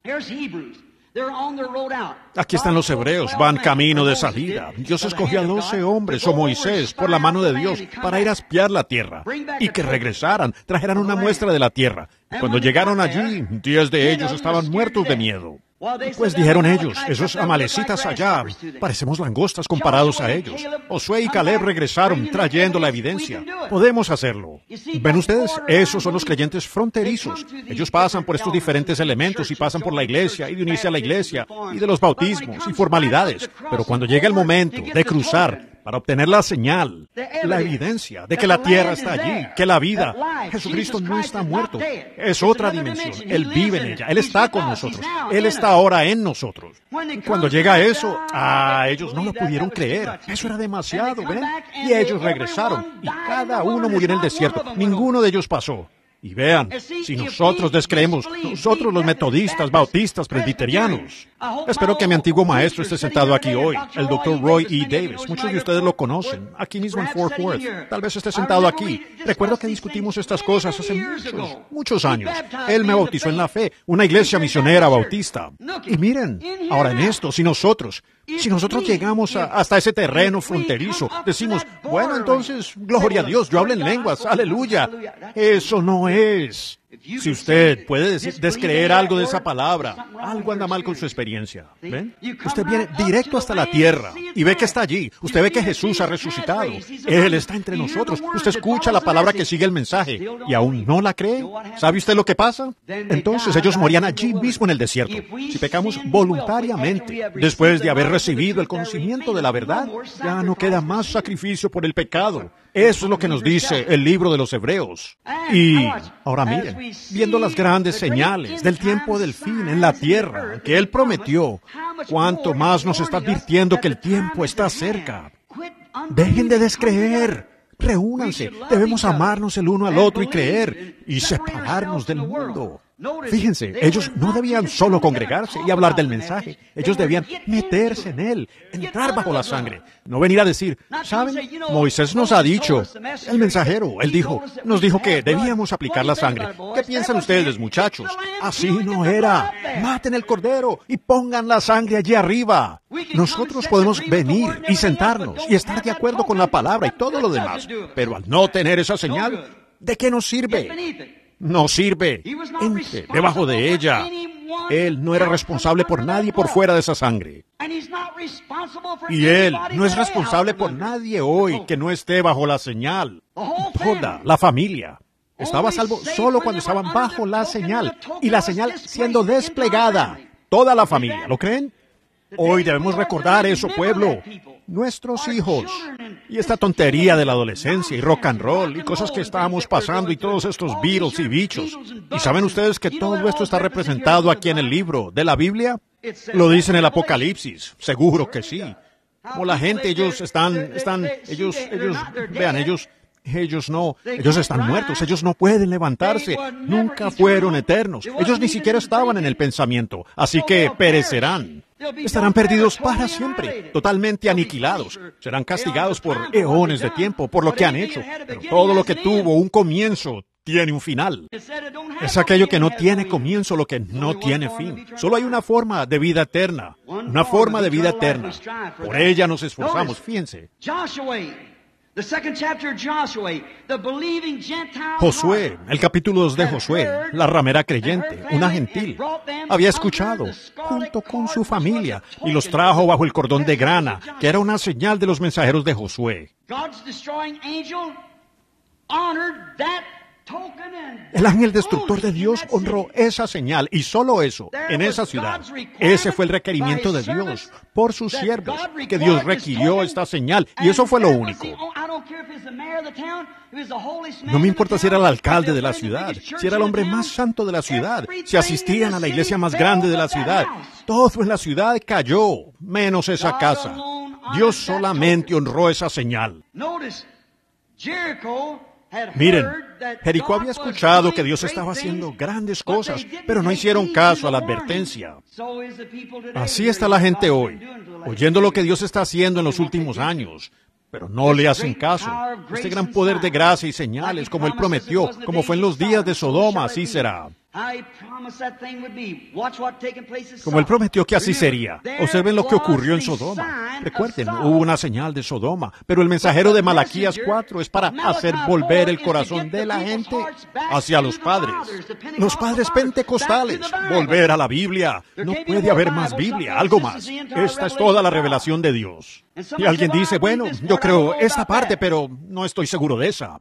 Aquí están los hebreos, van camino de salida. Dios escogió a 12 hombres, o Moisés, por la mano de Dios, para ir a espiar la tierra, y que regresaran, trajeran una muestra de la tierra. Cuando llegaron allí, 10 de ellos estaban muertos de miedo. Pues dijeron ellos, esos amalecitas allá, parecemos langostas comparados a ellos. Josué y Caleb regresaron trayendo la evidencia. Podemos hacerlo. ¿Ven ustedes? Esos son los creyentes fronterizos. Ellos pasan por estos diferentes elementos y pasan por la iglesia y de unirse a la iglesia y de los bautismos y formalidades. Pero cuando llega el momento de cruzar para obtener la señal, la evidencia de que la tierra está allí, que la vida, Jesucristo no está muerto, es otra dimensión. Él vive en ella, Él está con nosotros, Él está ahora en nosotros. Cuando llega eso, ellos no lo pudieron creer, eso era demasiado, ¿ven? Y ellos regresaron, y cada uno murió en el desierto, ninguno de ellos pasó. Y vean, si nosotros descreemos, nosotros los metodistas, bautistas, presbiterianos. Espero que mi antiguo maestro esté sentado aquí hoy, el Dr. Roy E. Davis. Muchos de ustedes lo conocen, aquí mismo en Fort Worth. Tal vez esté sentado aquí. Recuerdo que discutimos estas cosas hace muchos años. Él me bautizó en la fe, una iglesia misionera bautista. Y miren, ahora en esto, si nosotros llegamos hasta ese terreno fronterizo, decimos, bueno, entonces, gloria a Dios, yo hablo en lenguas, aleluya. Eso no es. Si usted puede descreer algo de esa palabra, algo anda mal con su experiencia. ¿Ven? Usted viene directo hasta la tierra y ve que está allí. Usted ve que Jesús ha resucitado. Él está entre nosotros. Usted escucha la palabra que sigue el mensaje y aún no la cree. ¿Sabe usted lo que pasa? Entonces ellos morían allí mismo en el desierto. Si pecamos voluntariamente, después de haber recibido el conocimiento de la verdad, ya no queda más sacrificio por el pecado. Eso es lo que nos dice el libro de los Hebreos. Y ahora miren, viendo las grandes señales del tiempo del fin en la tierra que Él prometió, cuánto más nos está advirtiendo que el tiempo está cerca. Dejen de descreer. Reúnanse. Debemos amarnos el uno al otro y creer y separarnos del mundo. Fíjense, ellos no debían solo congregarse y hablar del mensaje. Ellos debían meterse en él, entrar bajo la sangre. No venir a decir, ¿saben? Moisés nos ha dicho, el mensajero, nos dijo que debíamos aplicar la sangre. ¿Qué piensan ustedes, muchachos? Así no era. Maten el cordero y pongan la sangre allí arriba. Nosotros podemos venir y sentarnos y estar de acuerdo con la palabra y todo lo demás. Pero al no tener esa señal, ¿de qué nos sirve? No sirve. Entre debajo de ella. Él no era responsable por nadie por fuera de esa sangre. Y Él no es responsable por nadie hoy que no esté bajo la señal. Toda la familia estaba a salvo solo cuando estaban bajo la señal. Y la señal siendo desplegada. Toda la familia. ¿Lo creen? Hoy debemos recordar eso, pueblo. Nuestros hijos. Y esta tontería de la adolescencia y rock and roll y cosas que estábamos pasando y todos estos Beatles y bichos. ¿Y saben ustedes que todo esto está representado aquí en el libro de la Biblia? Lo dice en el Apocalipsis. Seguro que sí. Como la gente, ellos están muertos, ellos no pueden levantarse, nunca fueron eternos, ellos ni siquiera estaban en el pensamiento, así que perecerán. Estarán perdidos para siempre, totalmente aniquilados. Serán castigados por eones de tiempo, por lo que han hecho. Pero todo lo que tuvo un comienzo tiene un final. Es aquello que no tiene comienzo, lo que no tiene fin. Solo hay una forma de vida eterna. Una forma de vida eterna. Por ella nos esforzamos, fíjense. Josué, el capítulo 2 de Josué, la ramera creyente, una gentil, había escuchado junto con su familia y los trajo bajo el cordón de grana, que era una señal de los mensajeros de Josué. El ángel destructor de Dios honró esa señal y solo eso, en esa ciudad. Ese fue el requerimiento de Dios por sus siervos, que Dios requirió esta señal y eso fue lo único. No me importa si era el alcalde de la ciudad, si era el hombre más santo de la ciudad, si asistían a la iglesia más grande de la ciudad. Todo en la ciudad cayó, menos esa casa. Dios solamente honró esa señal. Miren, Jericó había escuchado que Dios estaba haciendo grandes cosas, pero no hicieron caso a la advertencia. Así está la gente hoy, oyendo lo que Dios está haciendo en los últimos años, pero no le hacen caso. Este gran poder de gracia y señales, como Él prometió, como fue en los días de Sodoma, así será. Como Él prometió que así sería. Observen lo que ocurrió en Sodoma. Recuerden, hubo una señal de Sodoma, pero el mensajero de Malaquías 4 es para hacer volver el corazón de la gente hacia los padres. Los padres pentecostales, volver a la Biblia. No puede haber más Biblia, algo más. Esta es toda la revelación de Dios. Y alguien dice, bueno, yo creo esta parte, pero no estoy seguro de esa.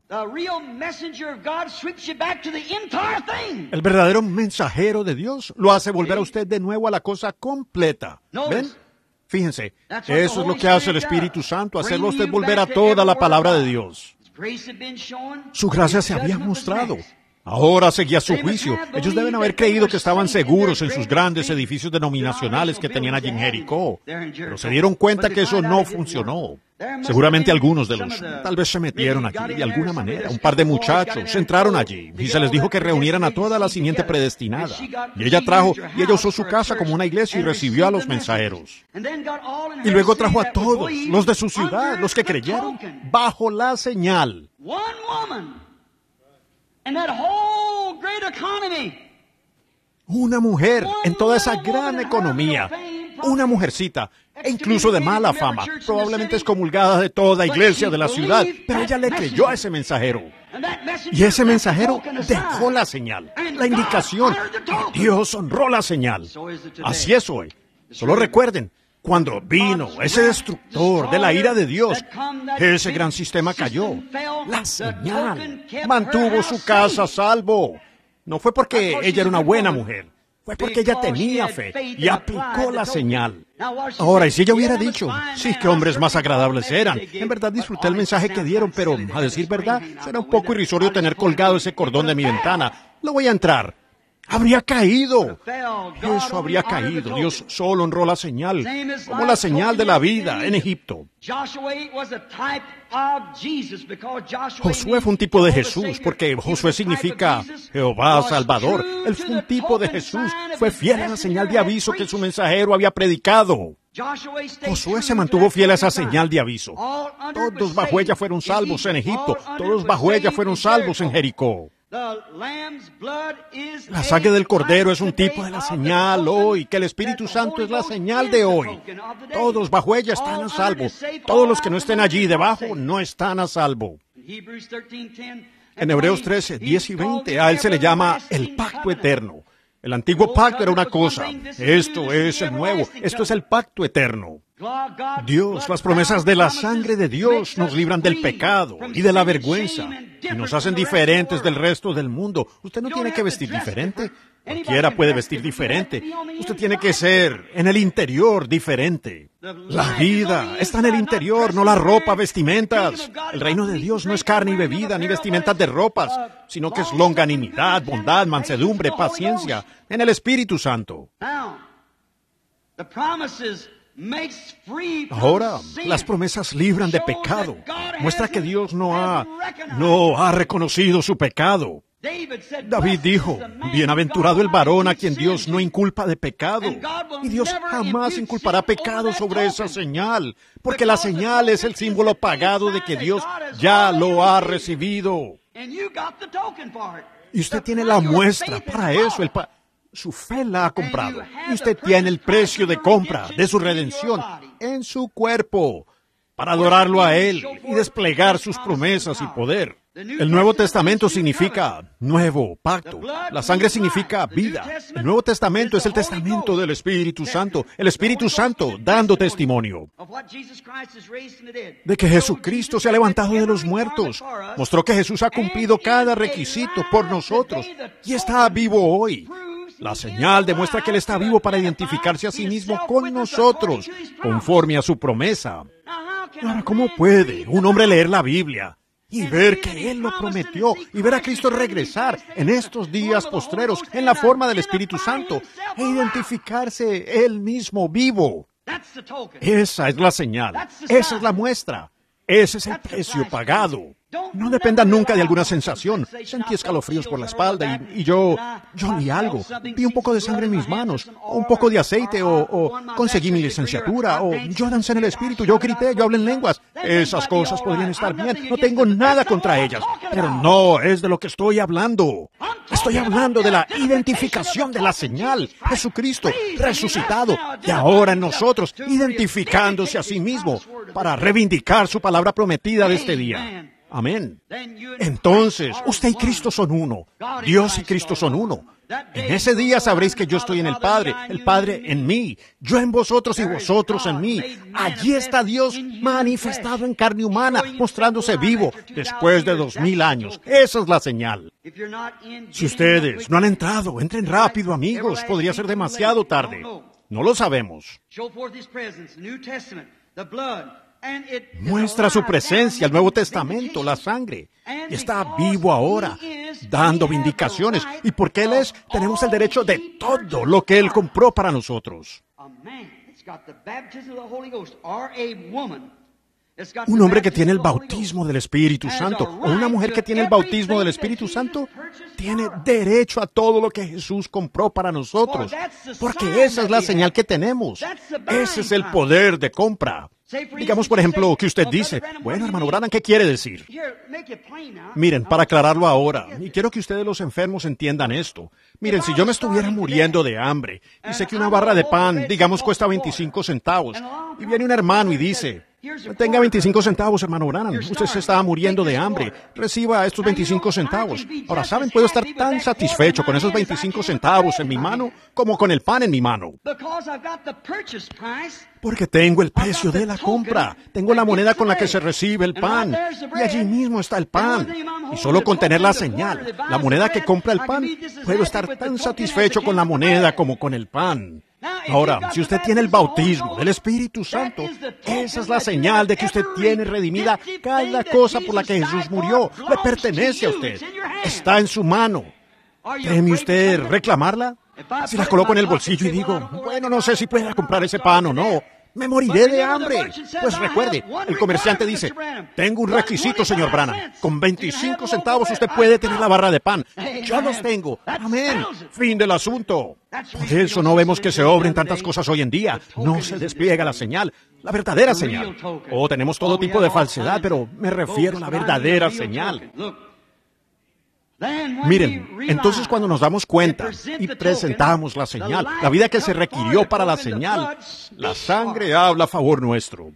El verdadero mensajero de Dios lo hace volver a usted de nuevo a la cosa completa. ¿Ven? Fíjense, eso es lo que hace el Espíritu Santo, hacerlo a usted volver a toda la palabra de Dios. Su gracia se había mostrado. Ahora seguía su juicio. Ellos deben haber creído que estaban seguros en sus grandes edificios denominacionales que tenían allí en Jericó. Pero se dieron cuenta que eso no funcionó. Seguramente algunos de los, tal vez se metieron allí de alguna manera. Un par de muchachos entraron allí y se les dijo que reunieran a toda la simiente predestinada. Y ella trajo, y ella usó su casa como una iglesia y recibió a los mensajeros. Y luego trajo a todos, los de su ciudad, los que creyeron, bajo la señal. Una mujer en toda esa gran economía, una mujercita, e incluso de mala fama, probablemente excomulgada de toda iglesia de la ciudad, pero ella le creyó a ese mensajero. Y ese mensajero dejó la señal, la indicación, y Dios honró la señal. Así es hoy. Solo recuerden, cuando vino ese destructor de la ira de Dios, ese gran sistema cayó. La señal mantuvo su casa a salvo. No fue porque ella era una buena mujer, fue porque ella tenía fe y aplicó la señal. Ahora, y si ella hubiera dicho, sí, qué hombres más agradables eran. En verdad disfruté el mensaje que dieron, pero a decir verdad, será un poco irrisorio tener colgado ese cordón de mi ventana. No voy a entrar. Habría caído. Eso habría caído. Dios solo honró la señal, como la señal de la vida en Egipto. Josué fue un tipo de Jesús, porque Josué significa Jehová Salvador. Él fue un tipo de Jesús. Fue fiel a la señal de aviso que su mensajero había predicado. Josué se mantuvo fiel a esa señal de aviso. Todos bajo ella fueron salvos en Egipto. Todos bajo ella fueron salvos en Jericó. La sangre del Cordero es un tipo de la señal hoy, que el Espíritu Santo es la señal de hoy. Todos bajo ella están a salvo. Todos los que no estén allí debajo no están a salvo. En Hebreos 13, 10 y 20, a él se le llama el pacto eterno. El antiguo pacto era una cosa. Esto es el nuevo. Esto es el pacto eterno. Dios, las promesas de la sangre de Dios nos libran del pecado y de la vergüenza y nos hacen diferentes del resto del mundo. Usted no tiene que vestir diferente. Cualquiera puede vestir diferente. Usted tiene que ser en el interior diferente. La vida está en el interior, no la ropa, vestimentas. El reino de Dios no es carne y bebida, ni vestimentas de ropas, sino que es longanimidad, bondad, mansedumbre, paciencia, en el Espíritu Santo. Ahora, las promesas libran de pecado. Muestra que Dios no ha reconocido su pecado. David dijo, bienaventurado el varón a quien Dios no inculpa de pecado. Y Dios jamás inculpará pecado sobre esa señal, porque la señal es el símbolo pagado de que Dios ya lo ha recibido. Y usted tiene la muestra para eso, su fe la ha comprado. Y usted tiene el precio de compra de su redención en su cuerpo, para adorarlo a Él y desplegar sus promesas y poder. El Nuevo Testamento significa nuevo pacto. La sangre significa vida. El Nuevo Testamento es el testamento del Espíritu Santo. El Espíritu Santo dando testimonio de que Jesucristo se ha levantado de los muertos. Mostró que Jesús ha cumplido cada requisito por nosotros y está vivo hoy. La señal demuestra que Él está vivo para identificarse a sí mismo con nosotros, conforme a su promesa. Ahora, ¿cómo puede un hombre leer la Biblia y ver que Él lo prometió y ver a Cristo regresar en estos días postreros en la forma del Espíritu Santo e identificarse Él mismo vivo? Esa es la señal, esa es la muestra, ese es el precio pagado. No dependa nunca de alguna sensación. Sentí escalofríos por la espalda y yo vi algo. Vi un poco de sangre en mis manos, o un poco de aceite, o conseguí mi licenciatura, o yo dancé en el Espíritu, yo grité, yo hablé en lenguas. Esas cosas podrían estar bien. No tengo nada contra ellas. Pero no es de lo que estoy hablando. Estoy hablando de la identificación de la señal. Jesucristo resucitado y ahora en nosotros, identificándose a sí mismo para reivindicar su palabra prometida de este día. Amén. Entonces, usted y Cristo son uno. Dios y Cristo son uno. En ese día sabréis que yo estoy en el Padre en mí, yo en vosotros y vosotros en mí. Allí está Dios manifestado en carne humana, mostrándose vivo después de 2000 años. Esa es la señal. Si ustedes no han entrado, entren rápido, amigos. Podría ser demasiado tarde. No lo sabemos. Muestra su presencia, el Nuevo Testamento, la sangre. Está vivo ahora, dando vindicaciones. Y porque Él es, tenemos el derecho de todo lo que Él compró para nosotros. Un hombre que tiene el bautismo del Espíritu Santo, o una mujer que tiene el bautismo del Espíritu Santo, tiene derecho a todo lo que Jesús compró para nosotros. Porque esa es la señal que tenemos. Ese es el poder de compra. Digamos, por ejemplo, que usted dice, bueno, hermano Branham, ¿qué quiere decir? Miren, para aclararlo ahora, y quiero que ustedes los enfermos entiendan esto. Miren, si yo me estuviera muriendo de hambre, y sé que una barra de pan, digamos, cuesta 25 centavos, y viene un hermano y dice, tenga 25 centavos, hermano Branham, usted se estaba muriendo de hambre, reciba estos 25 centavos. Ahora, ¿saben? Puedo estar tan satisfecho con esos 25 centavos en mi mano, como con el pan en mi mano. Porque tengo el precio de la compra. Tengo la moneda con la que se recibe el pan. Y allí mismo está el pan. Y solo con tener la señal, la moneda que compra el pan, puedo estar tan satisfecho con la moneda como con el pan. Ahora, si usted tiene el bautismo del Espíritu Santo, esa es la señal de que usted tiene redimida cada cosa por la que Jesús murió. Le pertenece a usted. Está en su mano. ¿Teme usted reclamarla? Si la coloco en el bolsillo y digo, bueno, no sé si pueda comprar ese pan o no, me moriré de hambre. Pues recuerde, el comerciante dice, tengo un requisito, señor Branham. Con 25 centavos usted puede tener la barra de pan. Yo los tengo. Amén. Fin del asunto. Por eso no vemos que se obren tantas cosas hoy en día. No se despliega la señal, la verdadera señal. Oh, tenemos todo tipo de falsedad, pero me refiero a la verdadera señal. Miren, entonces cuando nos damos cuenta y presentamos la señal, la vida que se requirió para la señal, la sangre habla a favor nuestro.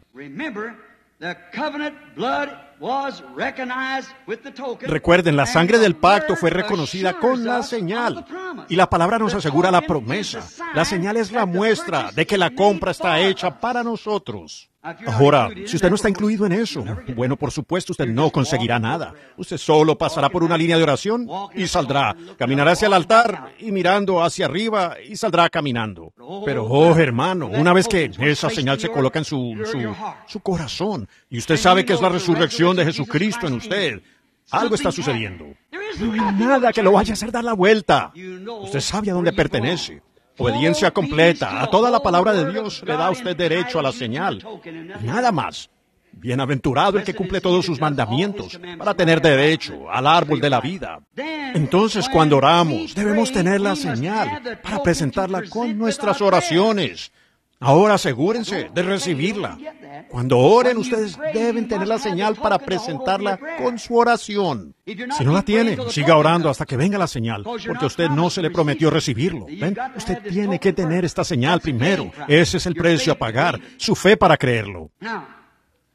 Recuerden, la sangre del pacto fue reconocida con la señal. Y la palabra nos asegura la promesa. La señal es la muestra de que la compra está hecha para nosotros. Ahora, si usted no está incluido en eso, bueno, por supuesto, usted no conseguirá nada. Usted solo pasará por una línea de oración y saldrá. Caminará hacia el altar y mirando hacia arriba y saldrá caminando. Pero, oh, hermano, una vez que esa señal se coloca en su corazón y usted sabe que es la resurrección de Jesucristo en usted, algo está sucediendo. No hay nada que lo vaya a hacer dar la vuelta. Usted sabe a dónde pertenece. Obediencia completa a toda la palabra de Dios le da a usted derecho a la señal. Nada más. Bienaventurado el que cumple todos sus mandamientos para tener derecho al árbol de la vida. Entonces, cuando oramos, debemos tener la señal para presentarla con nuestras oraciones. Ahora asegúrense de recibirla. Cuando oren, ustedes deben tener la señal para presentarla con su oración. Si no la tiene, siga orando hasta que venga la señal, porque a usted no se le prometió recibirlo. ¿Ven? Usted tiene que tener esta señal primero. Ese es el precio a pagar, su fe para creerlo.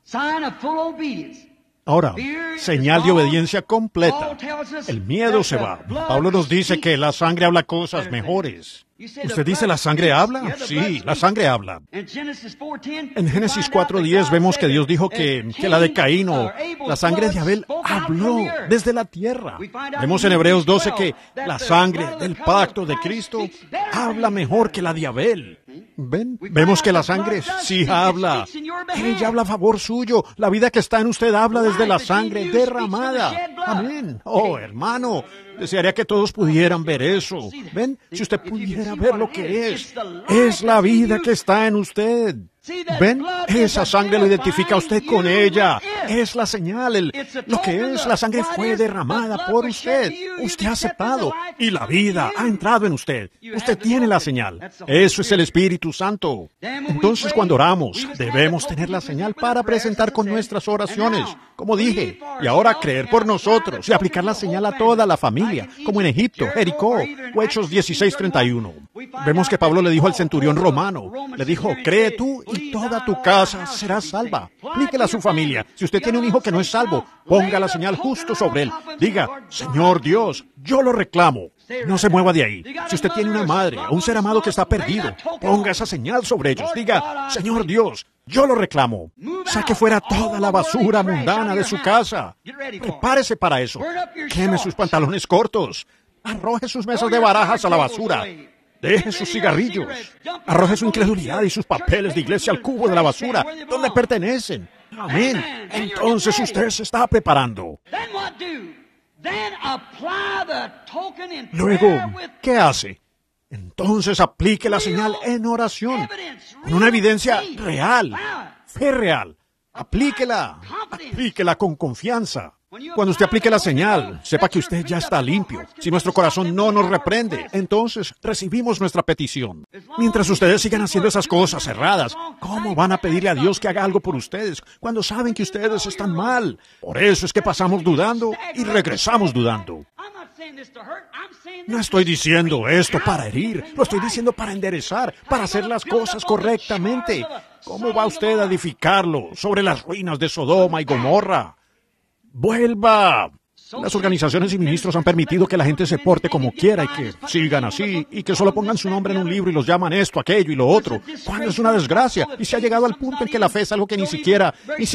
Ahora, señal de obediencia completa. El miedo se va. Pablo nos dice que la sangre habla cosas mejores. ¿Usted dice la sangre habla? Sí, la sangre habla. En Génesis 4:10 vemos que Dios dijo que la de Caín o la sangre de Abel habló desde la tierra. Vemos en Hebreos 12 que la sangre del pacto de Cristo habla mejor que la de Abel. ¿Ven? Vemos que la sangre sí habla. Ella habla a favor suyo. La vida que está en usted habla desde la sangre derramada. Amén. Oh, hermano, desearía que todos pudieran ver eso. ¿Ven? Si usted pudiera ver lo que es la vida que está en usted. ¿Ven? Esa sangre lo identifica a usted con ella. Es la señal. Lo que es la sangre fue derramada por usted. Usted ha aceptado. Y la vida ha entrado en usted. Usted tiene la señal. Eso es el Espíritu Santo. Entonces, cuando oramos, debemos tener la señal para presentar con nuestras oraciones. Como dije. Y ahora creer por nosotros y aplicar la señal a toda la familia. Como en Egipto, Jericó, o Hechos 16:31. Vemos que Pablo le dijo al centurión romano. Le dijo, cree tú y toda tu casa será salva. Aplíquela a su familia. Si usted tiene un hijo que no es salvo, ponga la señal justo sobre él. Diga, Señor Dios, yo lo reclamo. No se mueva de ahí. Si usted tiene una madre o un ser amado que está perdido, ponga esa señal sobre ellos. Diga, Señor Dios, yo lo reclamo. Saque fuera toda la basura mundana de su casa. Prepárese para eso. Queme sus pantalones cortos. Arroje sus mesas de barajas a la basura. Deje sus cigarrillos. Arroje su incredulidad y sus papeles de iglesia al cubo de la basura, donde pertenecen. Amén. Entonces usted se está preparando. Luego, ¿qué hace? Entonces aplique la señal en oración, con una evidencia real, fe real. Aplíquela con confianza. Cuando usted aplique la señal, sepa que usted ya está limpio. Si nuestro corazón no nos reprende, entonces recibimos nuestra petición. Mientras ustedes sigan haciendo esas cosas cerradas, ¿cómo van a pedirle a Dios que haga algo por ustedes cuando saben que ustedes están mal? Por eso es que pasamos dudando y regresamos dudando. No estoy diciendo esto para herir, lo estoy diciendo para enderezar, para hacer las cosas correctamente. ¿Cómo va usted a edificarlo sobre las ruinas de Sodoma y Gomorra? ¡Vuelva! Las organizaciones y ministros han permitido que la gente se porte como quiera y que sigan así, y que solo pongan su nombre en un libro y los llaman esto, aquello y lo otro. Cuando es una desgracia, y se ha llegado al punto en que la fe es algo que ni siquiera,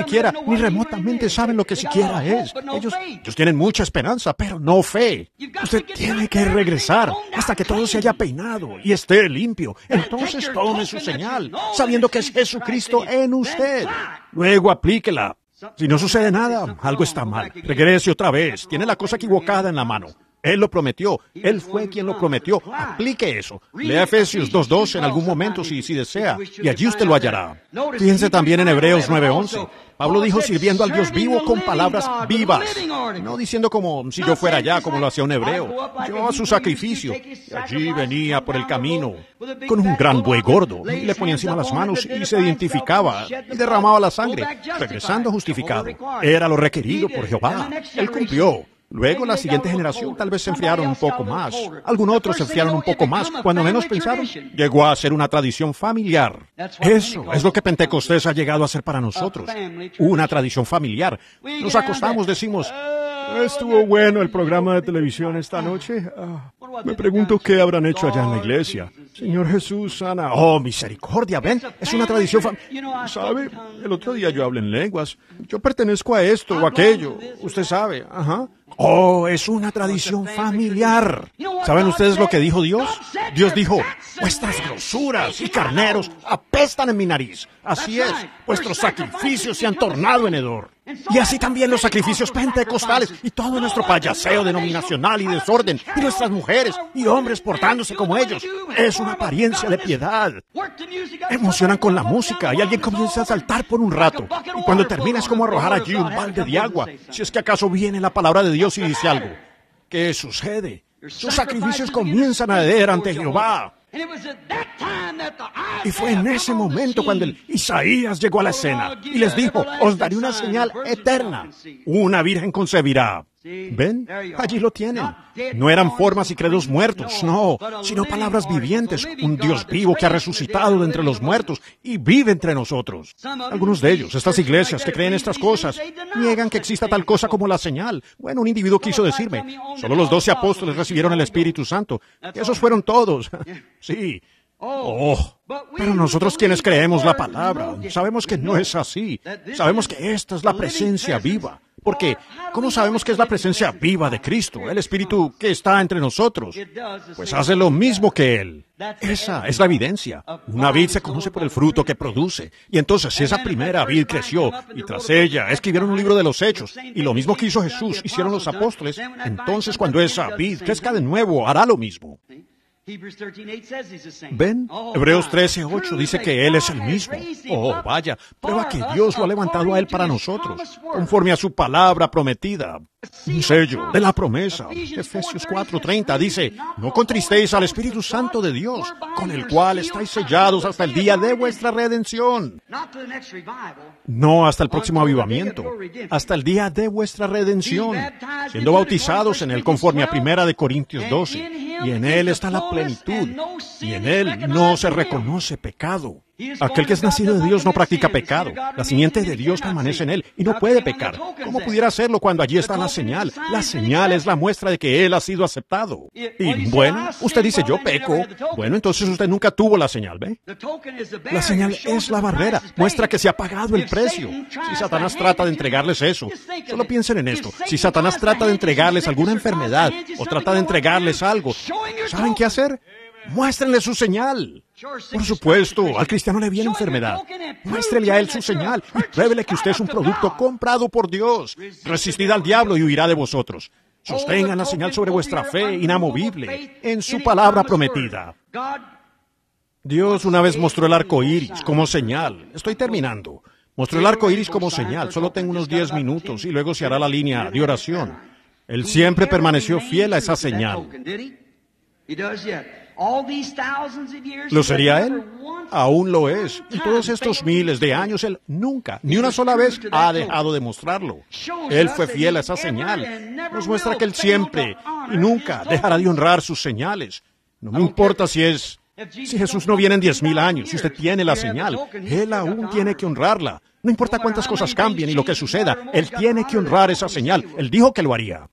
ni remotamente saben lo que siquiera es. Ellos tienen mucha esperanza, pero no fe. Usted tiene que regresar hasta que todo se haya peinado y esté limpio. Entonces tome su señal, sabiendo que es Jesucristo en usted. Luego aplíquela. Si no sucede nada, algo está mal. Regrese otra vez. Tiene la cosa equivocada en la mano. Él lo prometió. Él fue quien lo prometió. Aplique eso. Lea Efesios 2:2 en algún momento si desea, y allí usted lo hallará. Fíjense también en Hebreos 9:11. Pablo dijo sirviendo al Dios vivo con palabras vivas. No diciendo como si yo fuera allá, como lo hacía un hebreo. Yo a su sacrificio. Y allí venía por el camino con un gran buey gordo. Y le ponía encima las manos y se identificaba y derramaba la sangre, regresando justificado. Era lo requerido por Jehová. Él cumplió. Luego la siguiente generación tal vez se enfriaron un poco más. Algunos otros se enfriaron un poco más. Cuando menos pensaron, llegó a ser una tradición familiar. Eso es lo que Pentecostés ha llegado a ser para nosotros. Una tradición familiar. Nos acostamos, decimos, estuvo bueno el programa de televisión esta noche. Me pregunto qué habrán hecho allá en la iglesia. Señor Jesús, sana. Oh, misericordia, ven. Es una tradición familiar. ¿Sabe? El otro día yo hablé en lenguas. Yo pertenezco a esto o aquello. Usted sabe. Ajá. Oh, es una tradición familiar. ¿Saben ustedes lo que dijo Dios? Dios dijo, vuestras grosuras y carneros apestan en mi nariz. Así es, vuestros sacrificios se han tornado en hedor. Y así también los sacrificios pentecostales y todo nuestro payaseo denominacional y desorden, y nuestras mujeres y hombres portándose como ellos. Es una apariencia de piedad. Emocionan con la música y alguien comienza a saltar por un rato. Y cuando termina es como arrojar allí un balde de agua. Si es que acaso viene la palabra de Dios y dice algo. ¿Qué sucede? Sus sacrificios comienzan a arder ante Jehová. Y fue en ese momento cuando el Isaías llegó a la escena y les dijo, os daré una señal eterna. Una virgen concebirá. ¿Ven? Allí lo tienen. No eran formas y credos muertos, no, sino palabras vivientes, un Dios vivo que ha resucitado de entre los muertos y vive entre nosotros. Algunos de ellos, estas iglesias que creen estas cosas, niegan que exista tal cosa como la señal. Bueno, un individuo quiso decirme, solo los 12 apóstoles recibieron el Espíritu Santo. Esos fueron todos. Sí. Oh, pero nosotros quienes creemos la palabra, sabemos que no es así. Sabemos que esta es la presencia viva. Porque, ¿cómo sabemos que es la presencia viva de Cristo, el Espíritu que está entre nosotros? Pues hace lo mismo que Él. Esa es la evidencia. Una vid se conoce por el fruto que produce. Y entonces esa primera vid creció, y tras ella escribieron un libro de los Hechos. Y lo mismo que hizo Jesús, hicieron los apóstoles. Entonces cuando esa vid crezca de nuevo, hará lo mismo. ¿Ven? Hebreos 13:8 dice que Él es el mismo. Oh, vaya, prueba que Dios lo ha levantado a Él para nosotros, conforme a su palabra prometida. Un sello de la promesa. Efesios 4:30 dice, no contristéis al Espíritu Santo de Dios, con el cual estáis sellados hasta el día de vuestra redención. No hasta el próximo avivamiento, hasta el día de vuestra redención, siendo bautizados en Él conforme a 1 Corintios 12, y en Él está la plenitud, y en Él no se reconoce pecado. Aquel que es nacido de Dios no practica pecado. La simiente de Dios permanece en él y no puede pecar. ¿Cómo pudiera hacerlo cuando allí está la señal? La señal es la muestra de que Él ha sido aceptado. Y bueno, usted dice, yo peco. Bueno, entonces usted nunca tuvo la señal, ¿ve? La señal es la barrera. Muestra que se ha pagado el precio. Si Satanás trata de entregarles eso, solo piensen en esto. Si Satanás trata de entregarles alguna enfermedad o trata de entregarles algo, ¿saben qué hacer? Muéstrenle su señal. Por supuesto, al cristiano le viene enfermedad. Muéstrele a él su señal y pruébele que usted es un producto comprado por Dios. Resistid al diablo y huirá de vosotros. Sostengan la señal sobre vuestra fe inamovible en su palabra prometida. Dios una vez mostró el arco iris como señal. Estoy terminando. Mostró el arco iris como señal. Solo tengo unos 10 minutos y luego se hará la línea de oración. Él siempre permaneció fiel a esa señal. ¿Lo sería Él? Aún lo es. En todos estos miles de años, Él nunca, ni una sola vez, ha dejado de mostrarlo. Él fue fiel a esa señal. Nos muestra que Él siempre y nunca dejará de honrar sus señales. No me importa si Jesús no viene en 10,000 años, si usted tiene la señal, Él aún tiene que honrarla. No importa cuántas cosas cambien y lo que suceda, Él tiene que honrar esa señal. Él dijo que lo haría.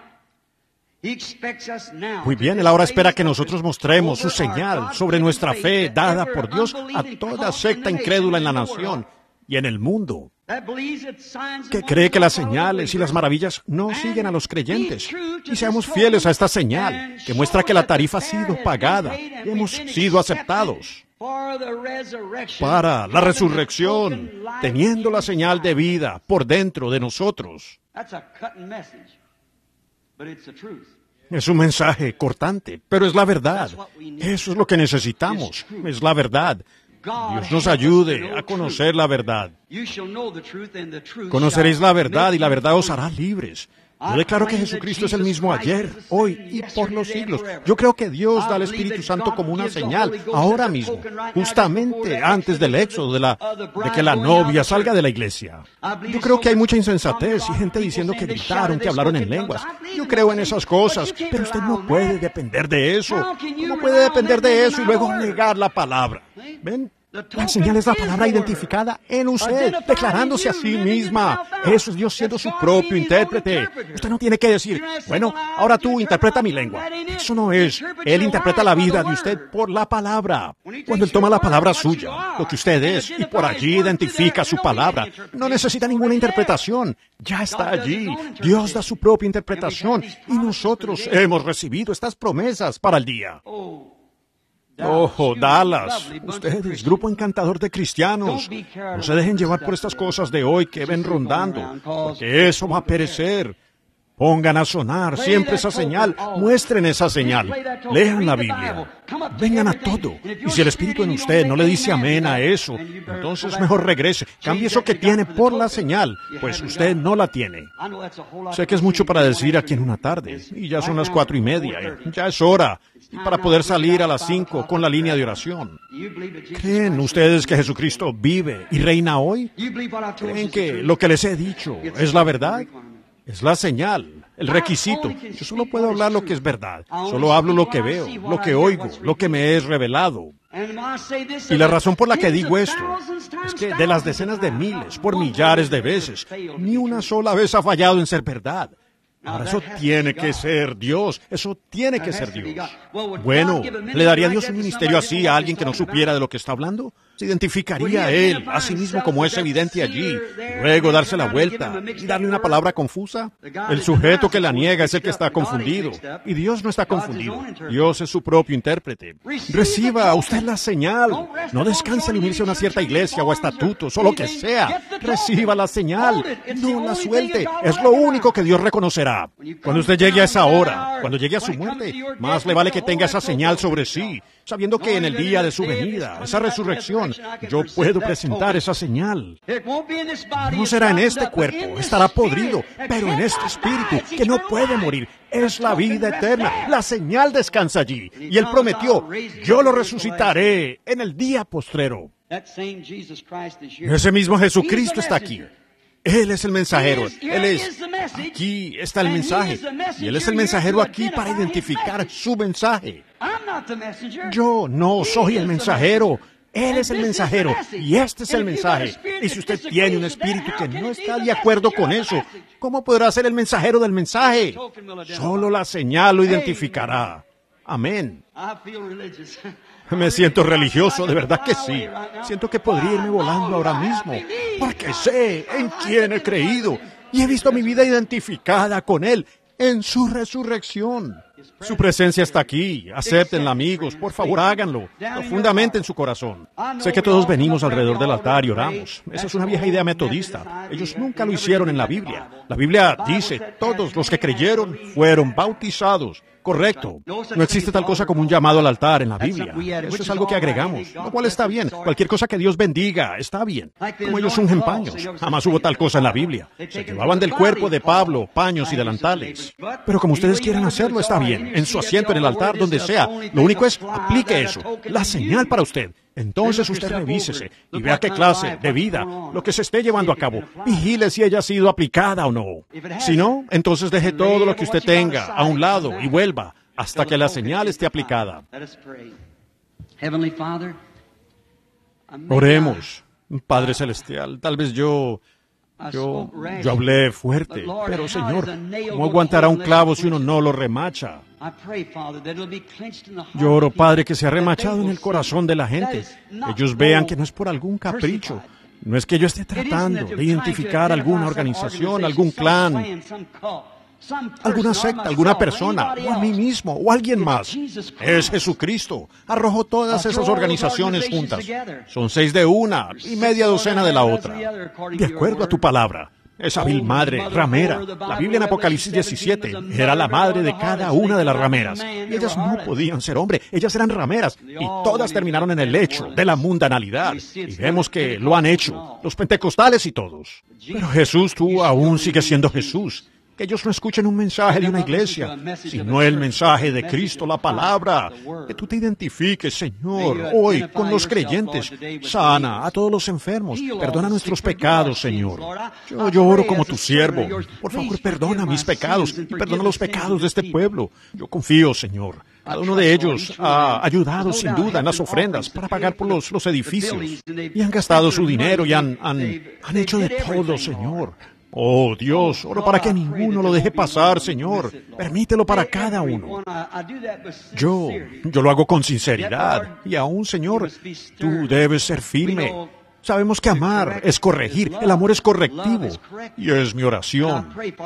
Muy bien, Él ahora espera que nosotros mostremos su señal sobre nuestra fe dada por Dios a toda secta incrédula en la nación y en el mundo, que cree que las señales y las maravillas no siguen a los creyentes. Y seamos fieles a esta señal, que muestra que la tarifa ha sido pagada y hemos sido aceptados para la resurrección, teniendo la señal de vida por dentro de nosotros. Es un mensaje cortante, pero es la verdad. Eso es lo que necesitamos. Es la verdad. Dios nos ayude a conocer la verdad. Conoceréis la verdad y la verdad os hará libres. Yo declaro que Jesucristo es el mismo ayer, hoy y por los siglos. Yo creo que Dios da al Espíritu Santo como una señal, ahora mismo, justamente antes del éxodo, de que la novia salga de la iglesia. Yo creo que hay mucha insensatez y gente diciendo que gritaron, que hablaron en lenguas. Yo creo en esas cosas, pero usted no puede depender de eso. ¿Cómo puede depender de eso y luego negar la palabra? ¿Ven? La señal es la palabra identificada en usted, declarándose a sí misma. Eso es Dios siendo su propio intérprete. Usted no tiene que decir, bueno, ahora tú interpreta mi lengua. Eso no es. Él interpreta la vida de usted por la palabra. Cuando Él toma la palabra suya, lo que usted es, y por allí identifica su palabra, no necesita ninguna interpretación. Ya está allí. Dios da su propia interpretación y nosotros hemos recibido estas promesas para el día. Oh, Dallas, ustedes, grupo encantador de cristianos, no se dejen llevar por estas cosas de hoy que ven rondando, porque eso va a perecer. Pongan a sonar siempre esa señal, muestren esa señal, lean la Biblia, vengan a todo. Y si el Espíritu en usted no le dice amén a eso, entonces mejor regrese, cambie eso que tiene por la señal, pues usted no la tiene. Sé que es mucho para decir aquí en una tarde, y ya son las 4:30, ya es hora, y para poder salir a las 5 con la línea de oración. ¿Creen ustedes que Jesucristo vive y reina hoy? ¿Creen que lo que les he dicho es la verdad? Es la señal, el requisito. Yo solo puedo hablar lo que es verdad. Solo hablo lo que veo, lo que oigo, lo que me es revelado. Y la razón por la que digo esto es que de las decenas de miles, por millares de veces, ni una sola vez ha fallado en ser verdad. Ahora, eso tiene que ser Dios. Eso tiene que ser Dios. Bueno, ¿le daría Dios un ministerio así a alguien que no supiera de lo que está hablando? ¿Se identificaría a él, a sí mismo, como es evidente allí, luego darse la vuelta y darle una palabra confusa? El sujeto que la niega es el que está confundido, y Dios no está confundido. Dios es su propio intérprete. Reciba usted la señal. No descanse en unirse a una cierta iglesia o a estatutos o lo que sea. Reciba la señal. No la suelte. Es lo único que Dios reconocerá. Cuando usted llegue a esa hora, cuando llegue a su muerte, más le vale que tenga esa señal sobre sí, sabiendo que en el día de su venida, esa resurrección, yo puedo presentar esa señal. No será en este cuerpo, estará podrido, pero en este espíritu que no puede morir. Es la vida eterna. La señal descansa allí. Y Él prometió, yo lo resucitaré en el día postrero. Ese mismo Jesucristo está aquí. Él es el mensajero. Él es... Aquí está el mensaje. Y Él es el mensajero aquí para identificar su mensaje. Yo no soy el mensajero. Él es el mensajero y este es el mensaje. Y si usted tiene un espíritu que no está de acuerdo con eso, ¿cómo podrá ser el mensajero del mensaje? Solo la señal lo identificará. Amén. Me siento religioso, de verdad que sí. Siento que podría irme volando ahora mismo, porque sé en quién he creído y he visto mi vida identificada con Él en su resurrección. Su presencia está aquí. Acéptenla, amigos. Por favor, háganlo profundamente en su corazón. Sé que todos venimos alrededor del altar y oramos. Esa es una vieja idea metodista. Ellos nunca lo hicieron en la Biblia. La Biblia dice, todos los que creyeron fueron bautizados. Correcto. No existe tal cosa como un llamado al altar en la Biblia. Eso es algo que agregamos, lo cual está bien. Cualquier cosa que Dios bendiga está bien. Como ellos ungen paños. Jamás hubo tal cosa en la Biblia. Se llevaban del cuerpo de Pablo paños y delantales. Pero como ustedes quieran hacerlo, está bien. En su asiento, en el altar, donde sea. Lo único es, aplique eso. La señal para usted. Entonces usted revísese y vea qué clase de vida, lo que se esté llevando a cabo. Vigile si ella ha sido aplicada o no. Si no, entonces deje todo lo que usted tenga a un lado y vuelva hasta que la señal esté aplicada. Oremos. Padre Celestial, tal vez yo hablé fuerte, pero Señor, ¿cómo aguantará un clavo si uno no lo remacha? Yo oro, Padre, que sea remachado en el corazón de la gente. Ellos vean que no es por algún capricho. No es que yo esté tratando de identificar alguna organización, algún clan, alguna secta, alguna persona, o a mí mismo, o a alguien más. Es Jesucristo. Arrojó todas esas organizaciones juntas. Son 6 de una y media docena de la otra. De acuerdo a tu palabra. Esa vil madre, ramera. La Biblia en Apocalipsis 17 era la madre de cada una de las rameras. Y ellas no podían ser hombre, ellas eran rameras. Y todas terminaron en el lecho de la mundanalidad. Y vemos que lo han hecho, los pentecostales y todos. Pero Jesús, tú aún sigues siendo Jesús. Que ellos no escuchen un mensaje de una iglesia, sino el mensaje de Cristo, la palabra. Que tú te identifiques, Señor, hoy con los creyentes. Sana a todos los enfermos. Perdona nuestros pecados, Señor. Yo oro como tu siervo. Por favor, perdona mis pecados y perdona los pecados de este pueblo. Yo confío, Señor. Cada uno de ellos ha ayudado sin duda en las ofrendas para pagar por los edificios. Y han gastado su dinero y han hecho de todo, Señor. Oh, Dios, oro para que ninguno lo deje pasar, Señor. Permítelo para cada uno. Yo lo hago con sinceridad. Y aún, Señor, tú debes ser firme. Sabemos que amar es corregir. El amor es correctivo. Y es mi oración.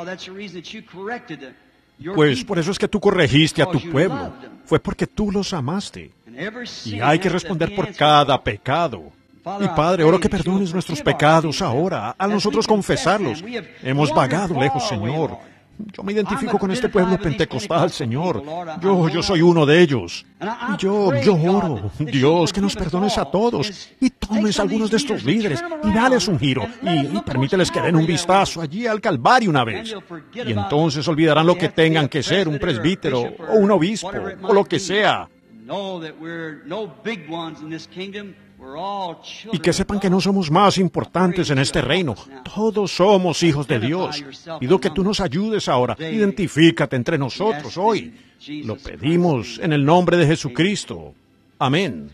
Pues por eso es que tú corregiste a tu pueblo. Fue porque tú los amaste. Y hay que responder por cada pecado. Y Padre, oro que perdones nuestros pecados ahora, a nosotros confesarlos. Hemos vagado lejos, Señor. Yo me identifico con este pueblo pentecostal, Señor. Yo soy uno de ellos. Y yo oro, Dios, que nos perdones a todos y tomes a algunos de estos líderes y dales un giro y permíteles que den un vistazo allí al Calvario una vez. Y entonces olvidarán lo que tengan que ser, un presbítero o un obispo o lo que sea. Y que sepan que no somos más importantes en este reino. Todos somos hijos de Dios. Pido que tú nos ayudes ahora. Identifícate entre nosotros hoy. Lo pedimos en el nombre de Jesucristo. Amén.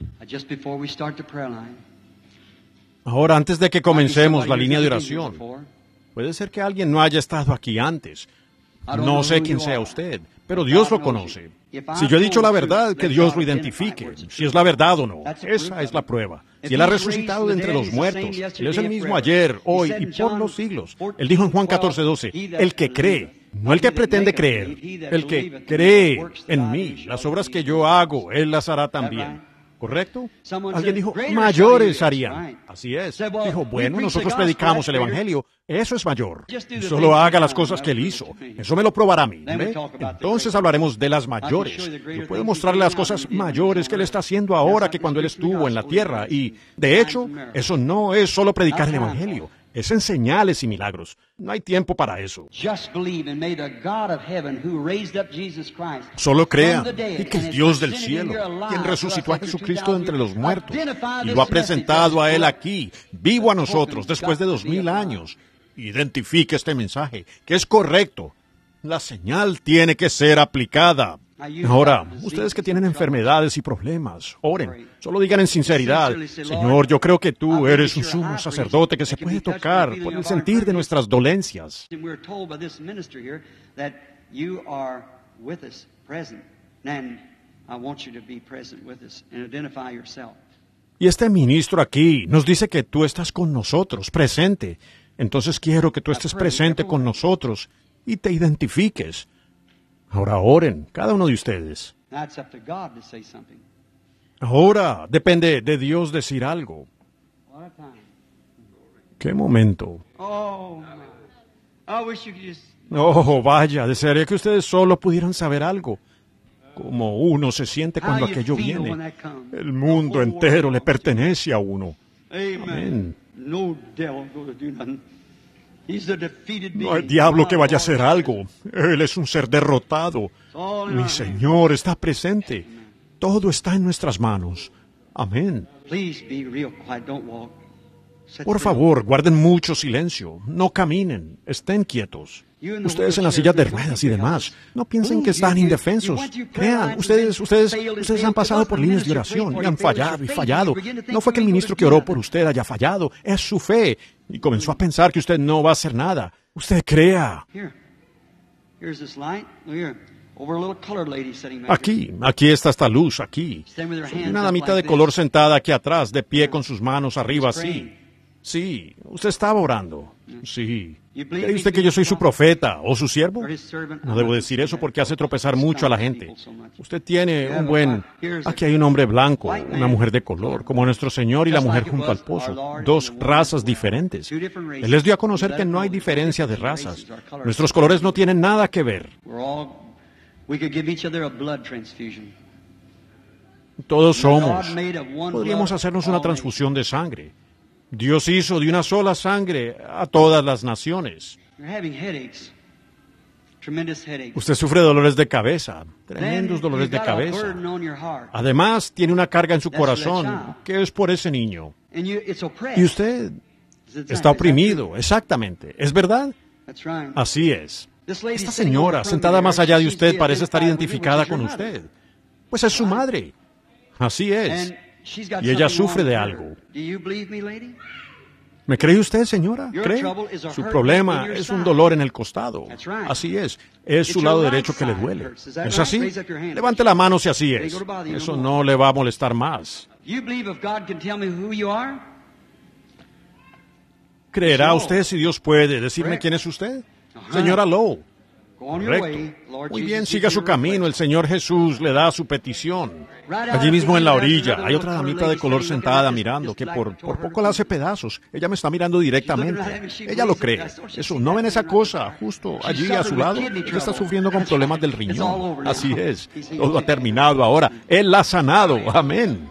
Ahora, antes de que comencemos la línea de oración, puede ser que alguien no haya estado aquí antes. No sé quién sea usted, pero Dios lo conoce. Si yo he dicho la verdad, que Dios lo identifique, si es la verdad o no. Esa es la prueba. Si Él ha resucitado de entre los muertos, Él es el mismo ayer, hoy y por los siglos. Él dijo en Juan 14:12, el que cree, no el que pretende creer, el que cree en mí, las obras que yo hago, Él las hará también. ¿Correcto? Alguien dijo, mayores harían. Así es. Dijo, bueno, nosotros predicamos el Evangelio. Eso es mayor. Solo haga las cosas que Él hizo. Eso me lo probará a mí. ¿Ve? Entonces hablaremos de las mayores. Yo puedo mostrarle las cosas mayores que Él está haciendo ahora que cuando Él estuvo en la tierra. Y, de hecho, eso no es solo predicar el Evangelio. Es en señales y milagros. No hay tiempo para eso. Solo crea y que el Dios del cielo, quien resucitó a Jesucristo de entre los muertos y lo ha presentado a Él aquí, vivo a nosotros después de 2000 años, identifique este mensaje, que es correcto. La señal tiene que ser aplicada. Ahora, ustedes que tienen enfermedades y problemas, oren. Solo digan en sinceridad, Señor, yo creo que tú eres un sumo sacerdote que se puede tocar por el sentir de nuestras dolencias. Y este ministro aquí nos dice que tú estás con nosotros, presente. Entonces quiero que tú estés presente con nosotros y te identifiques. Ahora oren, cada uno de ustedes. Ahora depende de Dios decir algo. ¡Qué momento! Oh, vaya, desearía que ustedes solo pudieran saber algo. Como uno se siente cuando aquello viene. El mundo entero le pertenece a uno. Amén. No hay diablo que vaya a hacer algo. Él es un ser derrotado. Mi Señor está presente. Todo está en nuestras manos. Amén. Por favor, guarden mucho silencio. No caminen. Estén quietos. Ustedes en las sillas de ruedas y demás, no piensen que están indefensos. Crean, ustedes han pasado por líneas de oración y han fallado y fallado. No fue que el ministro que oró por usted haya fallado, es su fe. Y comenzó a pensar que usted no va a hacer nada. Usted crea. Aquí está esta luz, aquí. Una damita de color sentada aquí atrás, de pie con sus manos arriba así. Sí, usted estaba orando. Sí. ¿Cree usted que yo soy su profeta o su siervo? No debo decir eso porque hace tropezar mucho a la gente. Usted tiene un buen... Aquí hay un hombre blanco, una mujer de color, como nuestro Señor y la mujer junto al pozo. Dos razas diferentes. Él les dio a conocer que no hay diferencia de razas. Nuestros colores no tienen nada que ver. Todos somos. Podríamos hacernos una transfusión de sangre. Dios hizo de una sola sangre a todas las naciones. Usted sufre dolores de cabeza, tremendos dolores de cabeza. Además, tiene una carga en su corazón, que es por ese niño. Y usted está oprimido, exactamente. ¿Es verdad? Así es. Esta señora, sentada más allá de usted, parece estar identificada con usted. Pues es su madre. Así es. Y ella sufre de algo. ¿Me cree usted, señora? ¿Cree? Su problema es un dolor en el costado. Así es. Es su lado derecho que le duele. ¿Es así? Levante la mano si así es. Eso no le va a molestar más. ¿Creerá usted si Dios puede decirme quién es usted? Señora Lowe. Correcto. Muy bien, siga su camino. El Señor Jesús le da su petición. Allí mismo en la orilla hay otra damita de color sentada mirando, que por poco la hace pedazos. Ella me está mirando directamente. Ella lo cree. Eso, ¿no ven esa cosa justo allí a su lado? Ella está sufriendo con problemas del riñón. Así es. Todo ha terminado ahora. Él la ha sanado. Amén.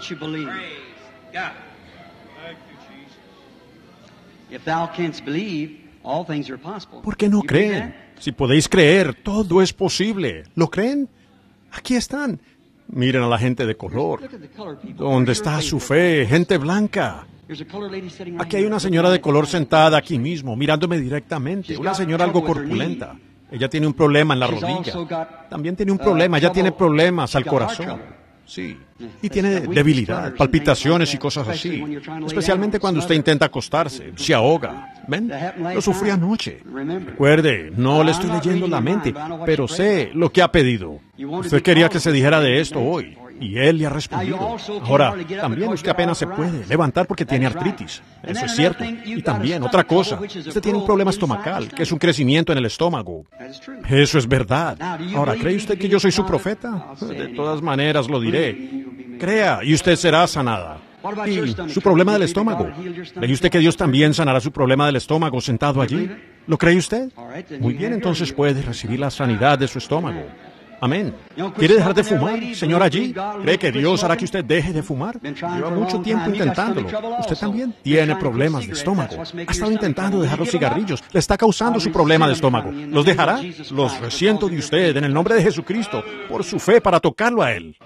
¿Por qué no creen? Si podéis creer, todo es posible. ¿Lo creen? Aquí están. Miren a la gente de color. ¿Dónde está su fe? Gente blanca. Aquí hay una señora de color sentada aquí mismo, mirándome directamente. Una señora algo corpulenta. Ella tiene un problema en la rodilla. También tiene un problema. Ella tiene problemas al corazón. Sí. Y tiene debilidad, palpitaciones y cosas así. Especialmente cuando usted intenta acostarse. Se ahoga. ¿Ven? Lo sufrí anoche. Recuerde, no le estoy leyendo la mente, pero sé lo que ha pedido. Usted quería que se dijera de esto hoy. Y él le ha respondido. Ahora, también usted apenas se puede levantar porque tiene artritis. Eso es cierto. Y también, otra cosa, usted tiene un problema estomacal, que es un crecimiento en el estómago. Eso es verdad. Ahora, ¿cree usted que yo soy su profeta? De todas maneras lo diré. Crea y usted será sanada. ¿Y su problema del estómago? ¿Cree usted que Dios también sanará su problema del estómago sentado allí? ¿Lo cree usted? Muy bien, entonces puede recibir la sanidad de su estómago. Amén. ¿Quiere dejar de fumar, señor allí? ¿Cree que Dios hará que usted deje de fumar? Lleva mucho tiempo intentándolo. Usted también tiene problemas de estómago. Ha estado intentando dejar los cigarrillos. Le está causando su problema de estómago. ¿Los dejará? Los resiento de usted en el nombre de Jesucristo por su fe para tocarlo a Él.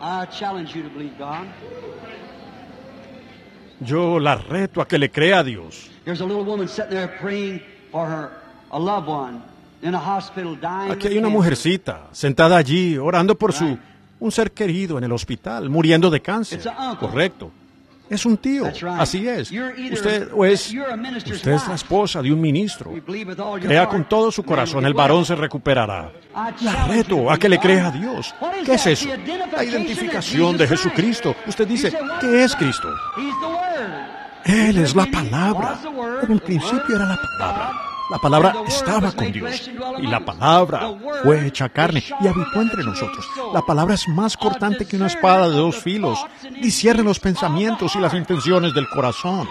Yo la reto a que le crea a Dios. Aquí hay una mujercita sentada allí orando por un ser querido en el hospital, muriendo de cáncer. Correcto. Es un tío. Así es. Usted es la esposa de un ministro. Crea con todo su corazón, el varón se recuperará. La reto a que le crea a Dios. ¿Qué es eso? La identificación de Jesucristo. Usted dice, ¿qué es Cristo? Él es la palabra. En el principio era la palabra. La palabra estaba con Dios y la palabra fue hecha carne y habitó entre nosotros. La palabra es más cortante que una espada de 2 filos. Discierne los pensamientos y las intenciones del corazón.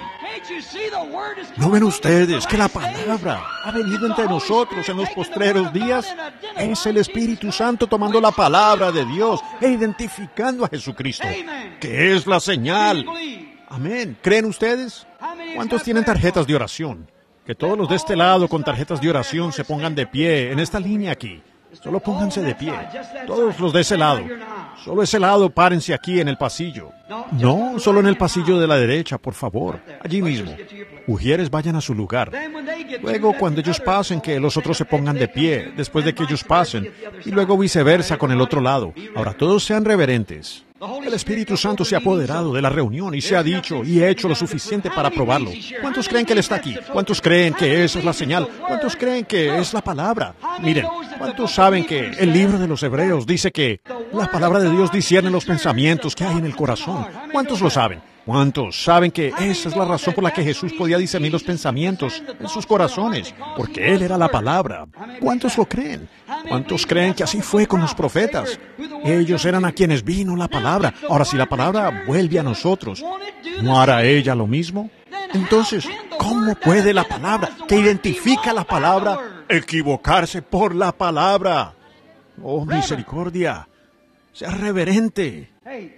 ¿No ven ustedes que la palabra ha venido entre nosotros en los postreros días? Es el Espíritu Santo tomando la palabra de Dios e identificando a Jesucristo, que es la señal. Amén. ¿Creen ustedes? ¿Cuántos tienen tarjetas de oración? Que todos los de este lado con tarjetas de oración se pongan de pie en esta línea aquí. Solo pónganse de pie. Todos los de ese lado. Solo ese lado, párense aquí en el pasillo. No, solo en el pasillo de la derecha, por favor. Allí mismo. Ujieres, vayan a su lugar. Luego, cuando ellos pasen, que los otros se pongan de pie, después de que ellos pasen. Y luego viceversa con el otro lado. Ahora, todos sean reverentes. El Espíritu Santo se ha apoderado de la reunión y se ha dicho y hecho lo suficiente para probarlo. ¿Cuántos creen que Él está aquí? ¿Cuántos creen que esa es la señal? ¿Cuántos creen que es la palabra? Miren, ¿cuántos saben que el libro de los Hebreos dice que la palabra de Dios discierne los pensamientos que hay en el corazón? ¿Cuántos lo saben? ¿Cuántos saben que esa es la razón por la que Jesús podía discernir los pensamientos en sus corazones? Porque Él era la palabra. ¿Cuántos lo creen? ¿Cuántos creen que así fue con los profetas? Ellos eran a quienes vino la palabra. Ahora, si la palabra vuelve a nosotros, ¿no hará ella lo mismo? Entonces, ¿cómo puede la palabra, que identifica la palabra, equivocarse por la palabra? Oh, misericordia. Sea reverente.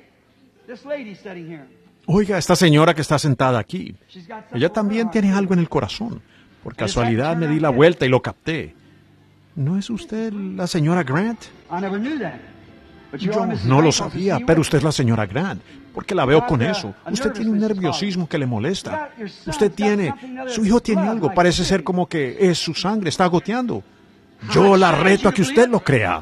Oiga, esta señora que está sentada aquí, ella también tiene algo en el corazón. Por casualidad me di la vuelta y lo capté. ¿No es usted la señora Grant? Yo no lo sabía, pero usted es la señora Grant, porque la veo con eso. Usted tiene un nerviosismo que le molesta. Su hijo tiene algo, parece ser como que es su sangre, está goteando. Yo la reto a que usted lo crea.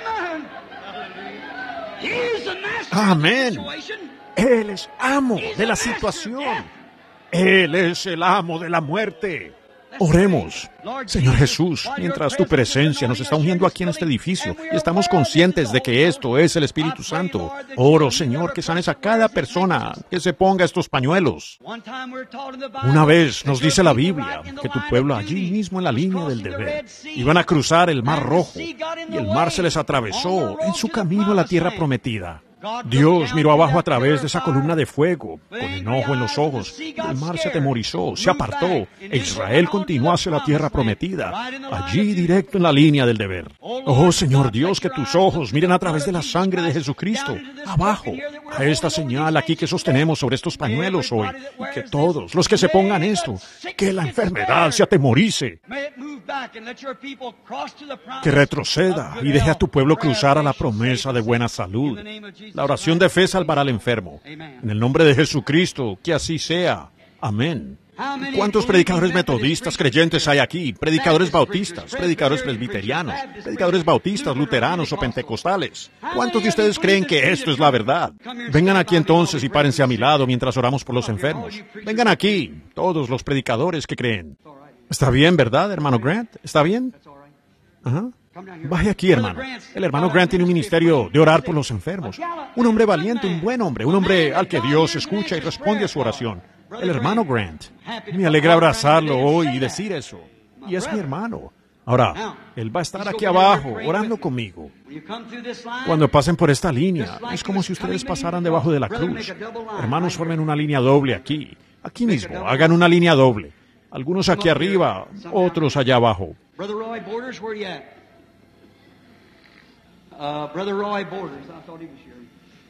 Amén. Él es amo de la situación. Él es el amo de la muerte. Oremos. Señor Jesús, mientras tu presencia nos está ungiendo aquí en este edificio y estamos conscientes de que esto es el Espíritu Santo, oro, Señor, que sanes a cada persona que se ponga estos pañuelos. Una vez nos dice la Biblia que tu pueblo allí mismo en la línea del deber iban a cruzar el Mar Rojo y el mar se les atravesó en su camino a la tierra prometida. Dios miró abajo a través de esa columna de fuego, con enojo en los ojos, y el mar se atemorizó, se apartó, e Israel continuó hacia la tierra prometida, allí directo en la línea del deber. Oh Señor Dios, que tus ojos miren a través de la sangre de Jesucristo, abajo, a esta señal aquí que sostenemos sobre estos pañuelos hoy, y que todos los que se pongan esto, que la enfermedad se atemorice, que retroceda y deje a tu pueblo cruzar a la promesa de buena salud. La oración de fe salvará al enfermo. En el nombre de Jesucristo, que así sea. Amén. ¿Cuántos predicadores metodistas creyentes hay aquí? Predicadores bautistas, predicadores presbiterianos, predicadores bautistas, luteranos o pentecostales. ¿Cuántos de ustedes creen que esto es la verdad? Vengan aquí entonces y párense a mi lado mientras oramos por los enfermos. Vengan aquí, todos los predicadores que creen. ¿Está bien, verdad, hermano Grant? ¿Está bien? Ajá. Baje aquí, hermano. El hermano Grant tiene un ministerio de orar por los enfermos. Un hombre valiente, un buen hombre, un hombre al que Dios escucha y responde a su oración. El hermano Grant. Me alegra abrazarlo hoy y decir eso. Y es mi hermano. Ahora, él va a estar aquí abajo, orando conmigo. Cuando pasen por esta línea, es como si ustedes pasaran debajo de la cruz. Hermanos, formen una línea doble aquí. Aquí mismo, hagan una línea doble. Algunos aquí arriba, otros allá abajo. Brother Roy Borders, where you at? Brother Roy Borders, I thought he was here.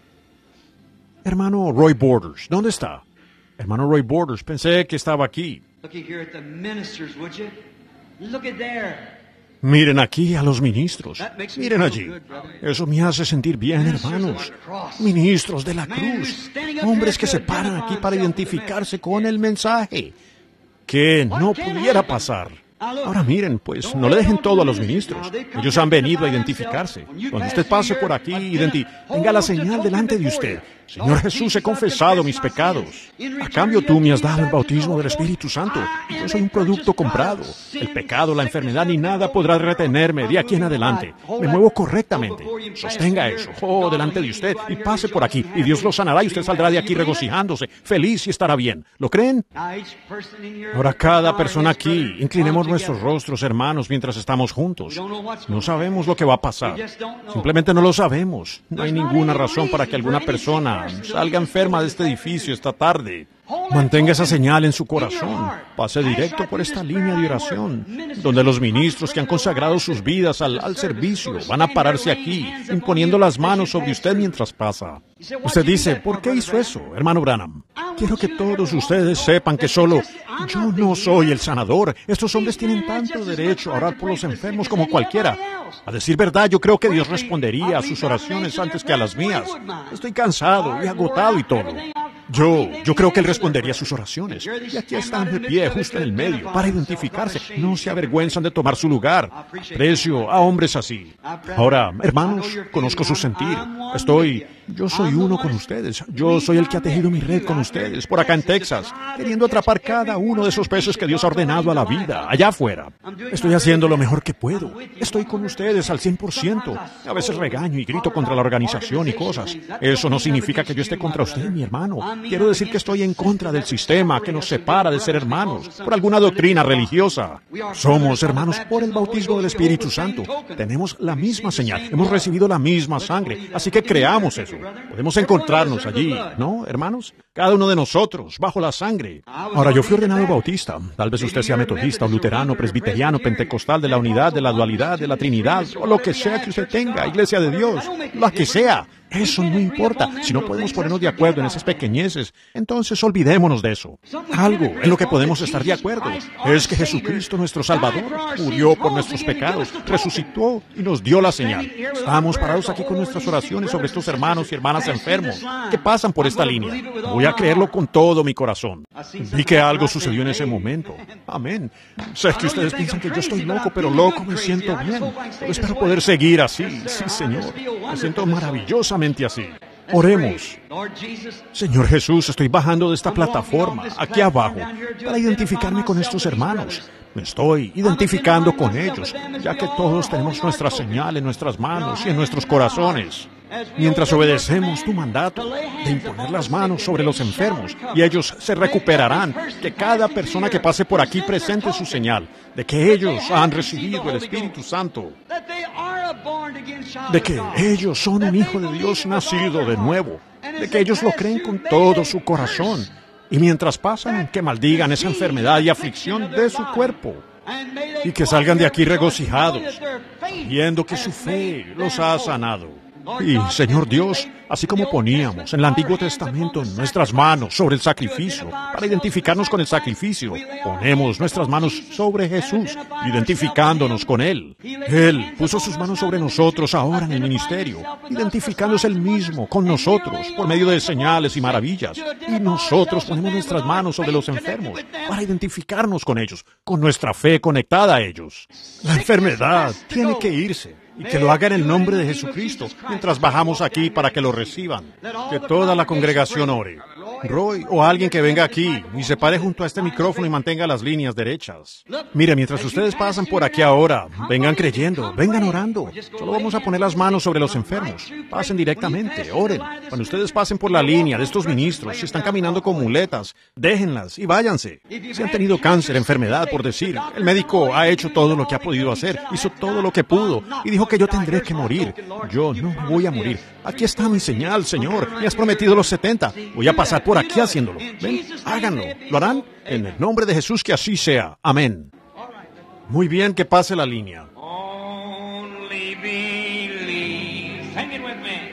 Hermano Roy Borders, ¿dónde está? Hermano Roy Borders, pensé que estaba aquí. Looky here at the ministers, would you? Look at there. Miren aquí a los ministros. Miren allí. Eso me hace sentir bien, hermanos. Ministros de la cruz. Hombres que se paran aquí para identificarse con el mensaje. Que no pudiera pasar. Ahora miren, pues no le dejen todo a los ministros. Ellos han venido a identificarse. Cuando usted pase por aquí, tenga la señal delante de usted. Señor Jesús, he confesado mis pecados. A cambio tú me has dado el bautismo del Espíritu Santo. Yo soy un producto comprado. El pecado, la enfermedad ni nada podrá retenerme de aquí en adelante. Me muevo correctamente. Sostenga eso, delante de usted y pase por aquí. Y Dios lo sanará y usted saldrá de aquí regocijándose, feliz y estará bien. ¿Lo creen? Ahora cada persona aquí, inclinemos nuestros rostros, hermanos, mientras estamos juntos. No sabemos lo que va a pasar. Simplemente no lo sabemos. No hay ninguna razón para que alguna persona salga enferma de este edificio esta tarde. Mantenga esa señal en su corazón. Pase directo por esta línea de oración, donde los ministros que han consagrado sus vidas al servicio van a pararse aquí, imponiendo las manos sobre usted mientras pasa. Usted dice, ¿por qué hizo eso, hermano Branham? Quiero que todos ustedes sepan que solo yo no soy el sanador. Estos hombres tienen tanto derecho a orar por los enfermos como cualquiera. A decir verdad, yo creo que Dios respondería a sus oraciones antes que a las mías. Estoy cansado y agotado y todo. Yo creo que Él respondería a sus oraciones. Y aquí están de pie, justo en el medio, para identificarse. No se avergüenzan de tomar su lugar. Aprecio a hombres así. Ahora, hermanos, conozco su sentir. Yo soy uno con ustedes. Yo soy el que ha tejido mi red con ustedes, por acá en Texas, queriendo atrapar cada uno de esos peces que Dios ha ordenado a la vida, allá afuera. Estoy haciendo lo mejor que puedo. Estoy con ustedes al 100%. A veces regaño y grito contra la organización y cosas. Eso no significa que yo esté contra usted, mi hermano. Quiero decir que estoy en contra del sistema que nos separa de ser hermanos por alguna doctrina religiosa. Somos hermanos por el bautismo del Espíritu Santo. Tenemos la misma señal. Hemos recibido la misma sangre. Así que creamos eso. Podemos encontrarnos allí, ¿no, hermanos? Cada uno de nosotros, bajo la sangre. Ahora, yo fui ordenado bautista. Tal vez usted sea metodista, o luterano, presbiteriano, pentecostal, de la unidad, de la dualidad, de la Trinidad, o lo que sea que usted tenga, Iglesia de Dios, la que sea. Eso no importa. Si no podemos ponernos de acuerdo en esas pequeñeces, entonces olvidémonos de eso. Algo en lo que podemos estar de acuerdo es que Jesucristo, nuestro Salvador, murió por nuestros pecados, resucitó y nos dio la señal. Estamos parados aquí con nuestras oraciones sobre estos hermanos y hermanas enfermos que pasan por esta línea. Voy a creerlo con todo mi corazón. Vi que algo sucedió en ese momento. Amén. Sé que ustedes piensan que yo estoy loco, pero loco me siento bien. Pero espero poder seguir así. Sí, Señor. Me siento maravillosamente así. Oremos. Señor Jesús, estoy bajando de esta plataforma, aquí abajo, para identificarme con estos hermanos. Me estoy identificando con ellos, ya que todos tenemos nuestra señal en nuestras manos y en nuestros corazones. Mientras obedecemos tu mandato de imponer las manos sobre los enfermos y ellos se recuperarán, que cada persona que pase por aquí presente su señal de que ellos han recibido el Espíritu Santo, de que ellos son un hijo de Dios nacido de nuevo, de que ellos lo creen con todo su corazón y mientras pasan, que maldigan esa enfermedad y aflicción de su cuerpo y que salgan de aquí regocijados, viendo que su fe los ha sanado. Y, Señor Dios, así como poníamos en el Antiguo Testamento nuestras manos sobre el sacrificio, para identificarnos con el sacrificio, ponemos nuestras manos sobre Jesús, identificándonos con Él. Él puso sus manos sobre nosotros ahora en el ministerio, identificándose Él mismo con nosotros por medio de señales y maravillas. Y nosotros ponemos nuestras manos sobre los enfermos para identificarnos con ellos, con nuestra fe conectada a ellos. La enfermedad tiene que irse. Y que lo haga en el nombre de Jesucristo, mientras bajamos aquí para que lo reciban. Que toda la congregación ore. Roy o alguien que venga aquí y se pare junto a este micrófono y mantenga las líneas derechas. Mire, mientras ustedes pasan por aquí ahora, vengan creyendo, vengan orando. Solo vamos a poner las manos sobre los enfermos. Pasen directamente, oren. Cuando ustedes pasen por la línea de estos ministros, si están caminando con muletas, déjenlas y váyanse. Si han tenido cáncer, enfermedad, por decir, el médico ha hecho todo lo que ha podido hacer, hizo todo lo que pudo y dijo que yo tendré que morir. Yo no voy a morir. Aquí está mi señal, Señor. Me has prometido los 70. Voy a pasar por aquí haciéndolo. Ven, háganlo. ¿Lo harán? En el nombre de Jesús, que así sea. Amén. Muy bien, que pase la línea. Only believe. Sing it with me.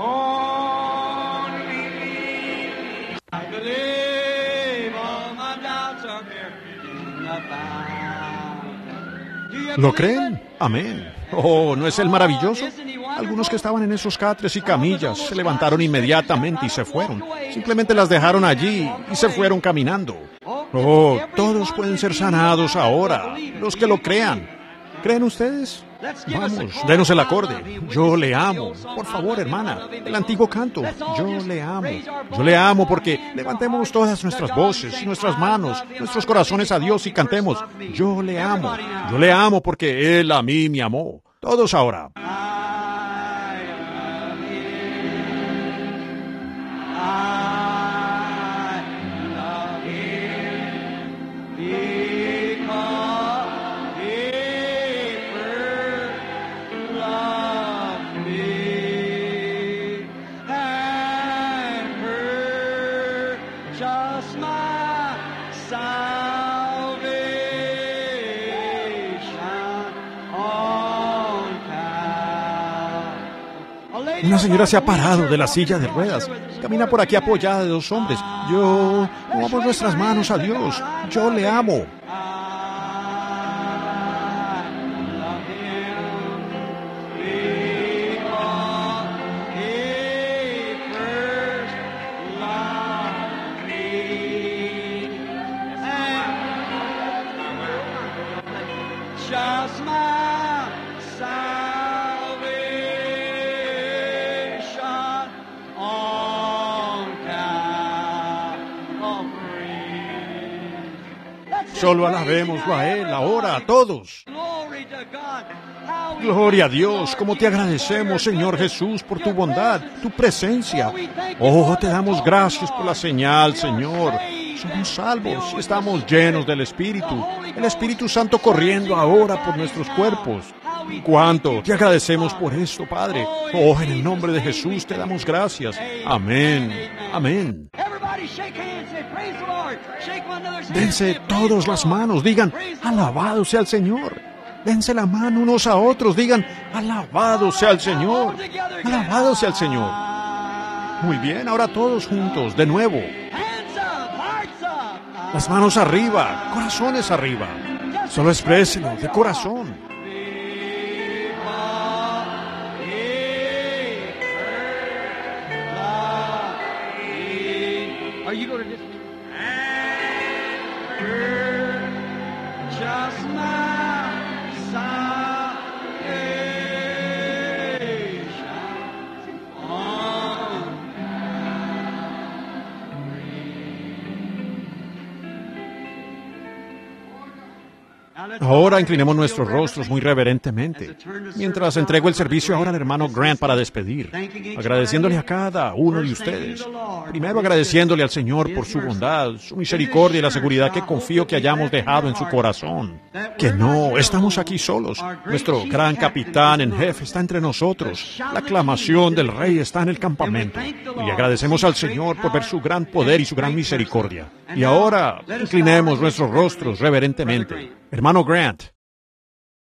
Only believe. I believe all my doubts are there in the fountain. Do you ¿Lo believe creen? it? Amén. Oh, ¿no es Él maravilloso? Algunos que estaban en esos catres y camillas se levantaron inmediatamente y se fueron. Simplemente las dejaron allí y se fueron caminando. Oh, todos pueden ser sanados ahora, los que lo crean. ¿Creen ustedes? Vamos, denos el acorde. Yo le amo. Por favor, hermana, el antiguo canto. Yo le amo. Yo le amo porque levantemos todas nuestras voces y nuestras manos, nuestros corazones a Dios y cantemos. Yo le amo. Yo le amo porque Él a mí me amó. Todos ahora. Una señora se ha parado de la silla de ruedas. Camina por aquí apoyada de dos hombres. Movamos nuestras manos a Dios. Yo le amo. Just my salvation on Calvary. Solo alabémoslo a Él, ahora, a todos. Glory to God. How we Gloria a Dios, como te agradecemos, Señor Jesús, por tu bondad, tu presencia. Oh, te damos gracias por la señal, Señor. Somos salvos y estamos llenos del Espíritu, el Espíritu Santo corriendo ahora por nuestros cuerpos. Cuánto te agradecemos por esto, Padre. Oh, en el nombre de Jesús te damos gracias. Amén. Amén. Everybody shake hands, say praise the Lord. Shake one another's hands. Dense todos las manos, digan, alabado sea el Señor. Dense la mano unos a otros, digan, alabado sea el Señor. Alabado sea el Señor. Muy bien, ahora todos juntos, de nuevo. Hands up, hearts up. Las manos arriba, corazones arriba. Solo expréselo de corazón. Are you going to just just my salvation on Ahora inclinemos nuestros rostros muy reverentemente, mientras entrego el servicio ahora al hermano Grant para despedir, agradeciéndole a cada uno de ustedes. Primero agradeciéndole al Señor por su bondad, su misericordia y la seguridad que confío que hayamos dejado en su corazón. Que no, estamos aquí solos. Nuestro gran capitán en jefe está entre nosotros. La aclamación del Rey está en el campamento. Y le agradecemos al Señor por ver su gran poder y su gran misericordia. Y ahora inclinemos nuestros rostros reverentemente. Hermano Grant.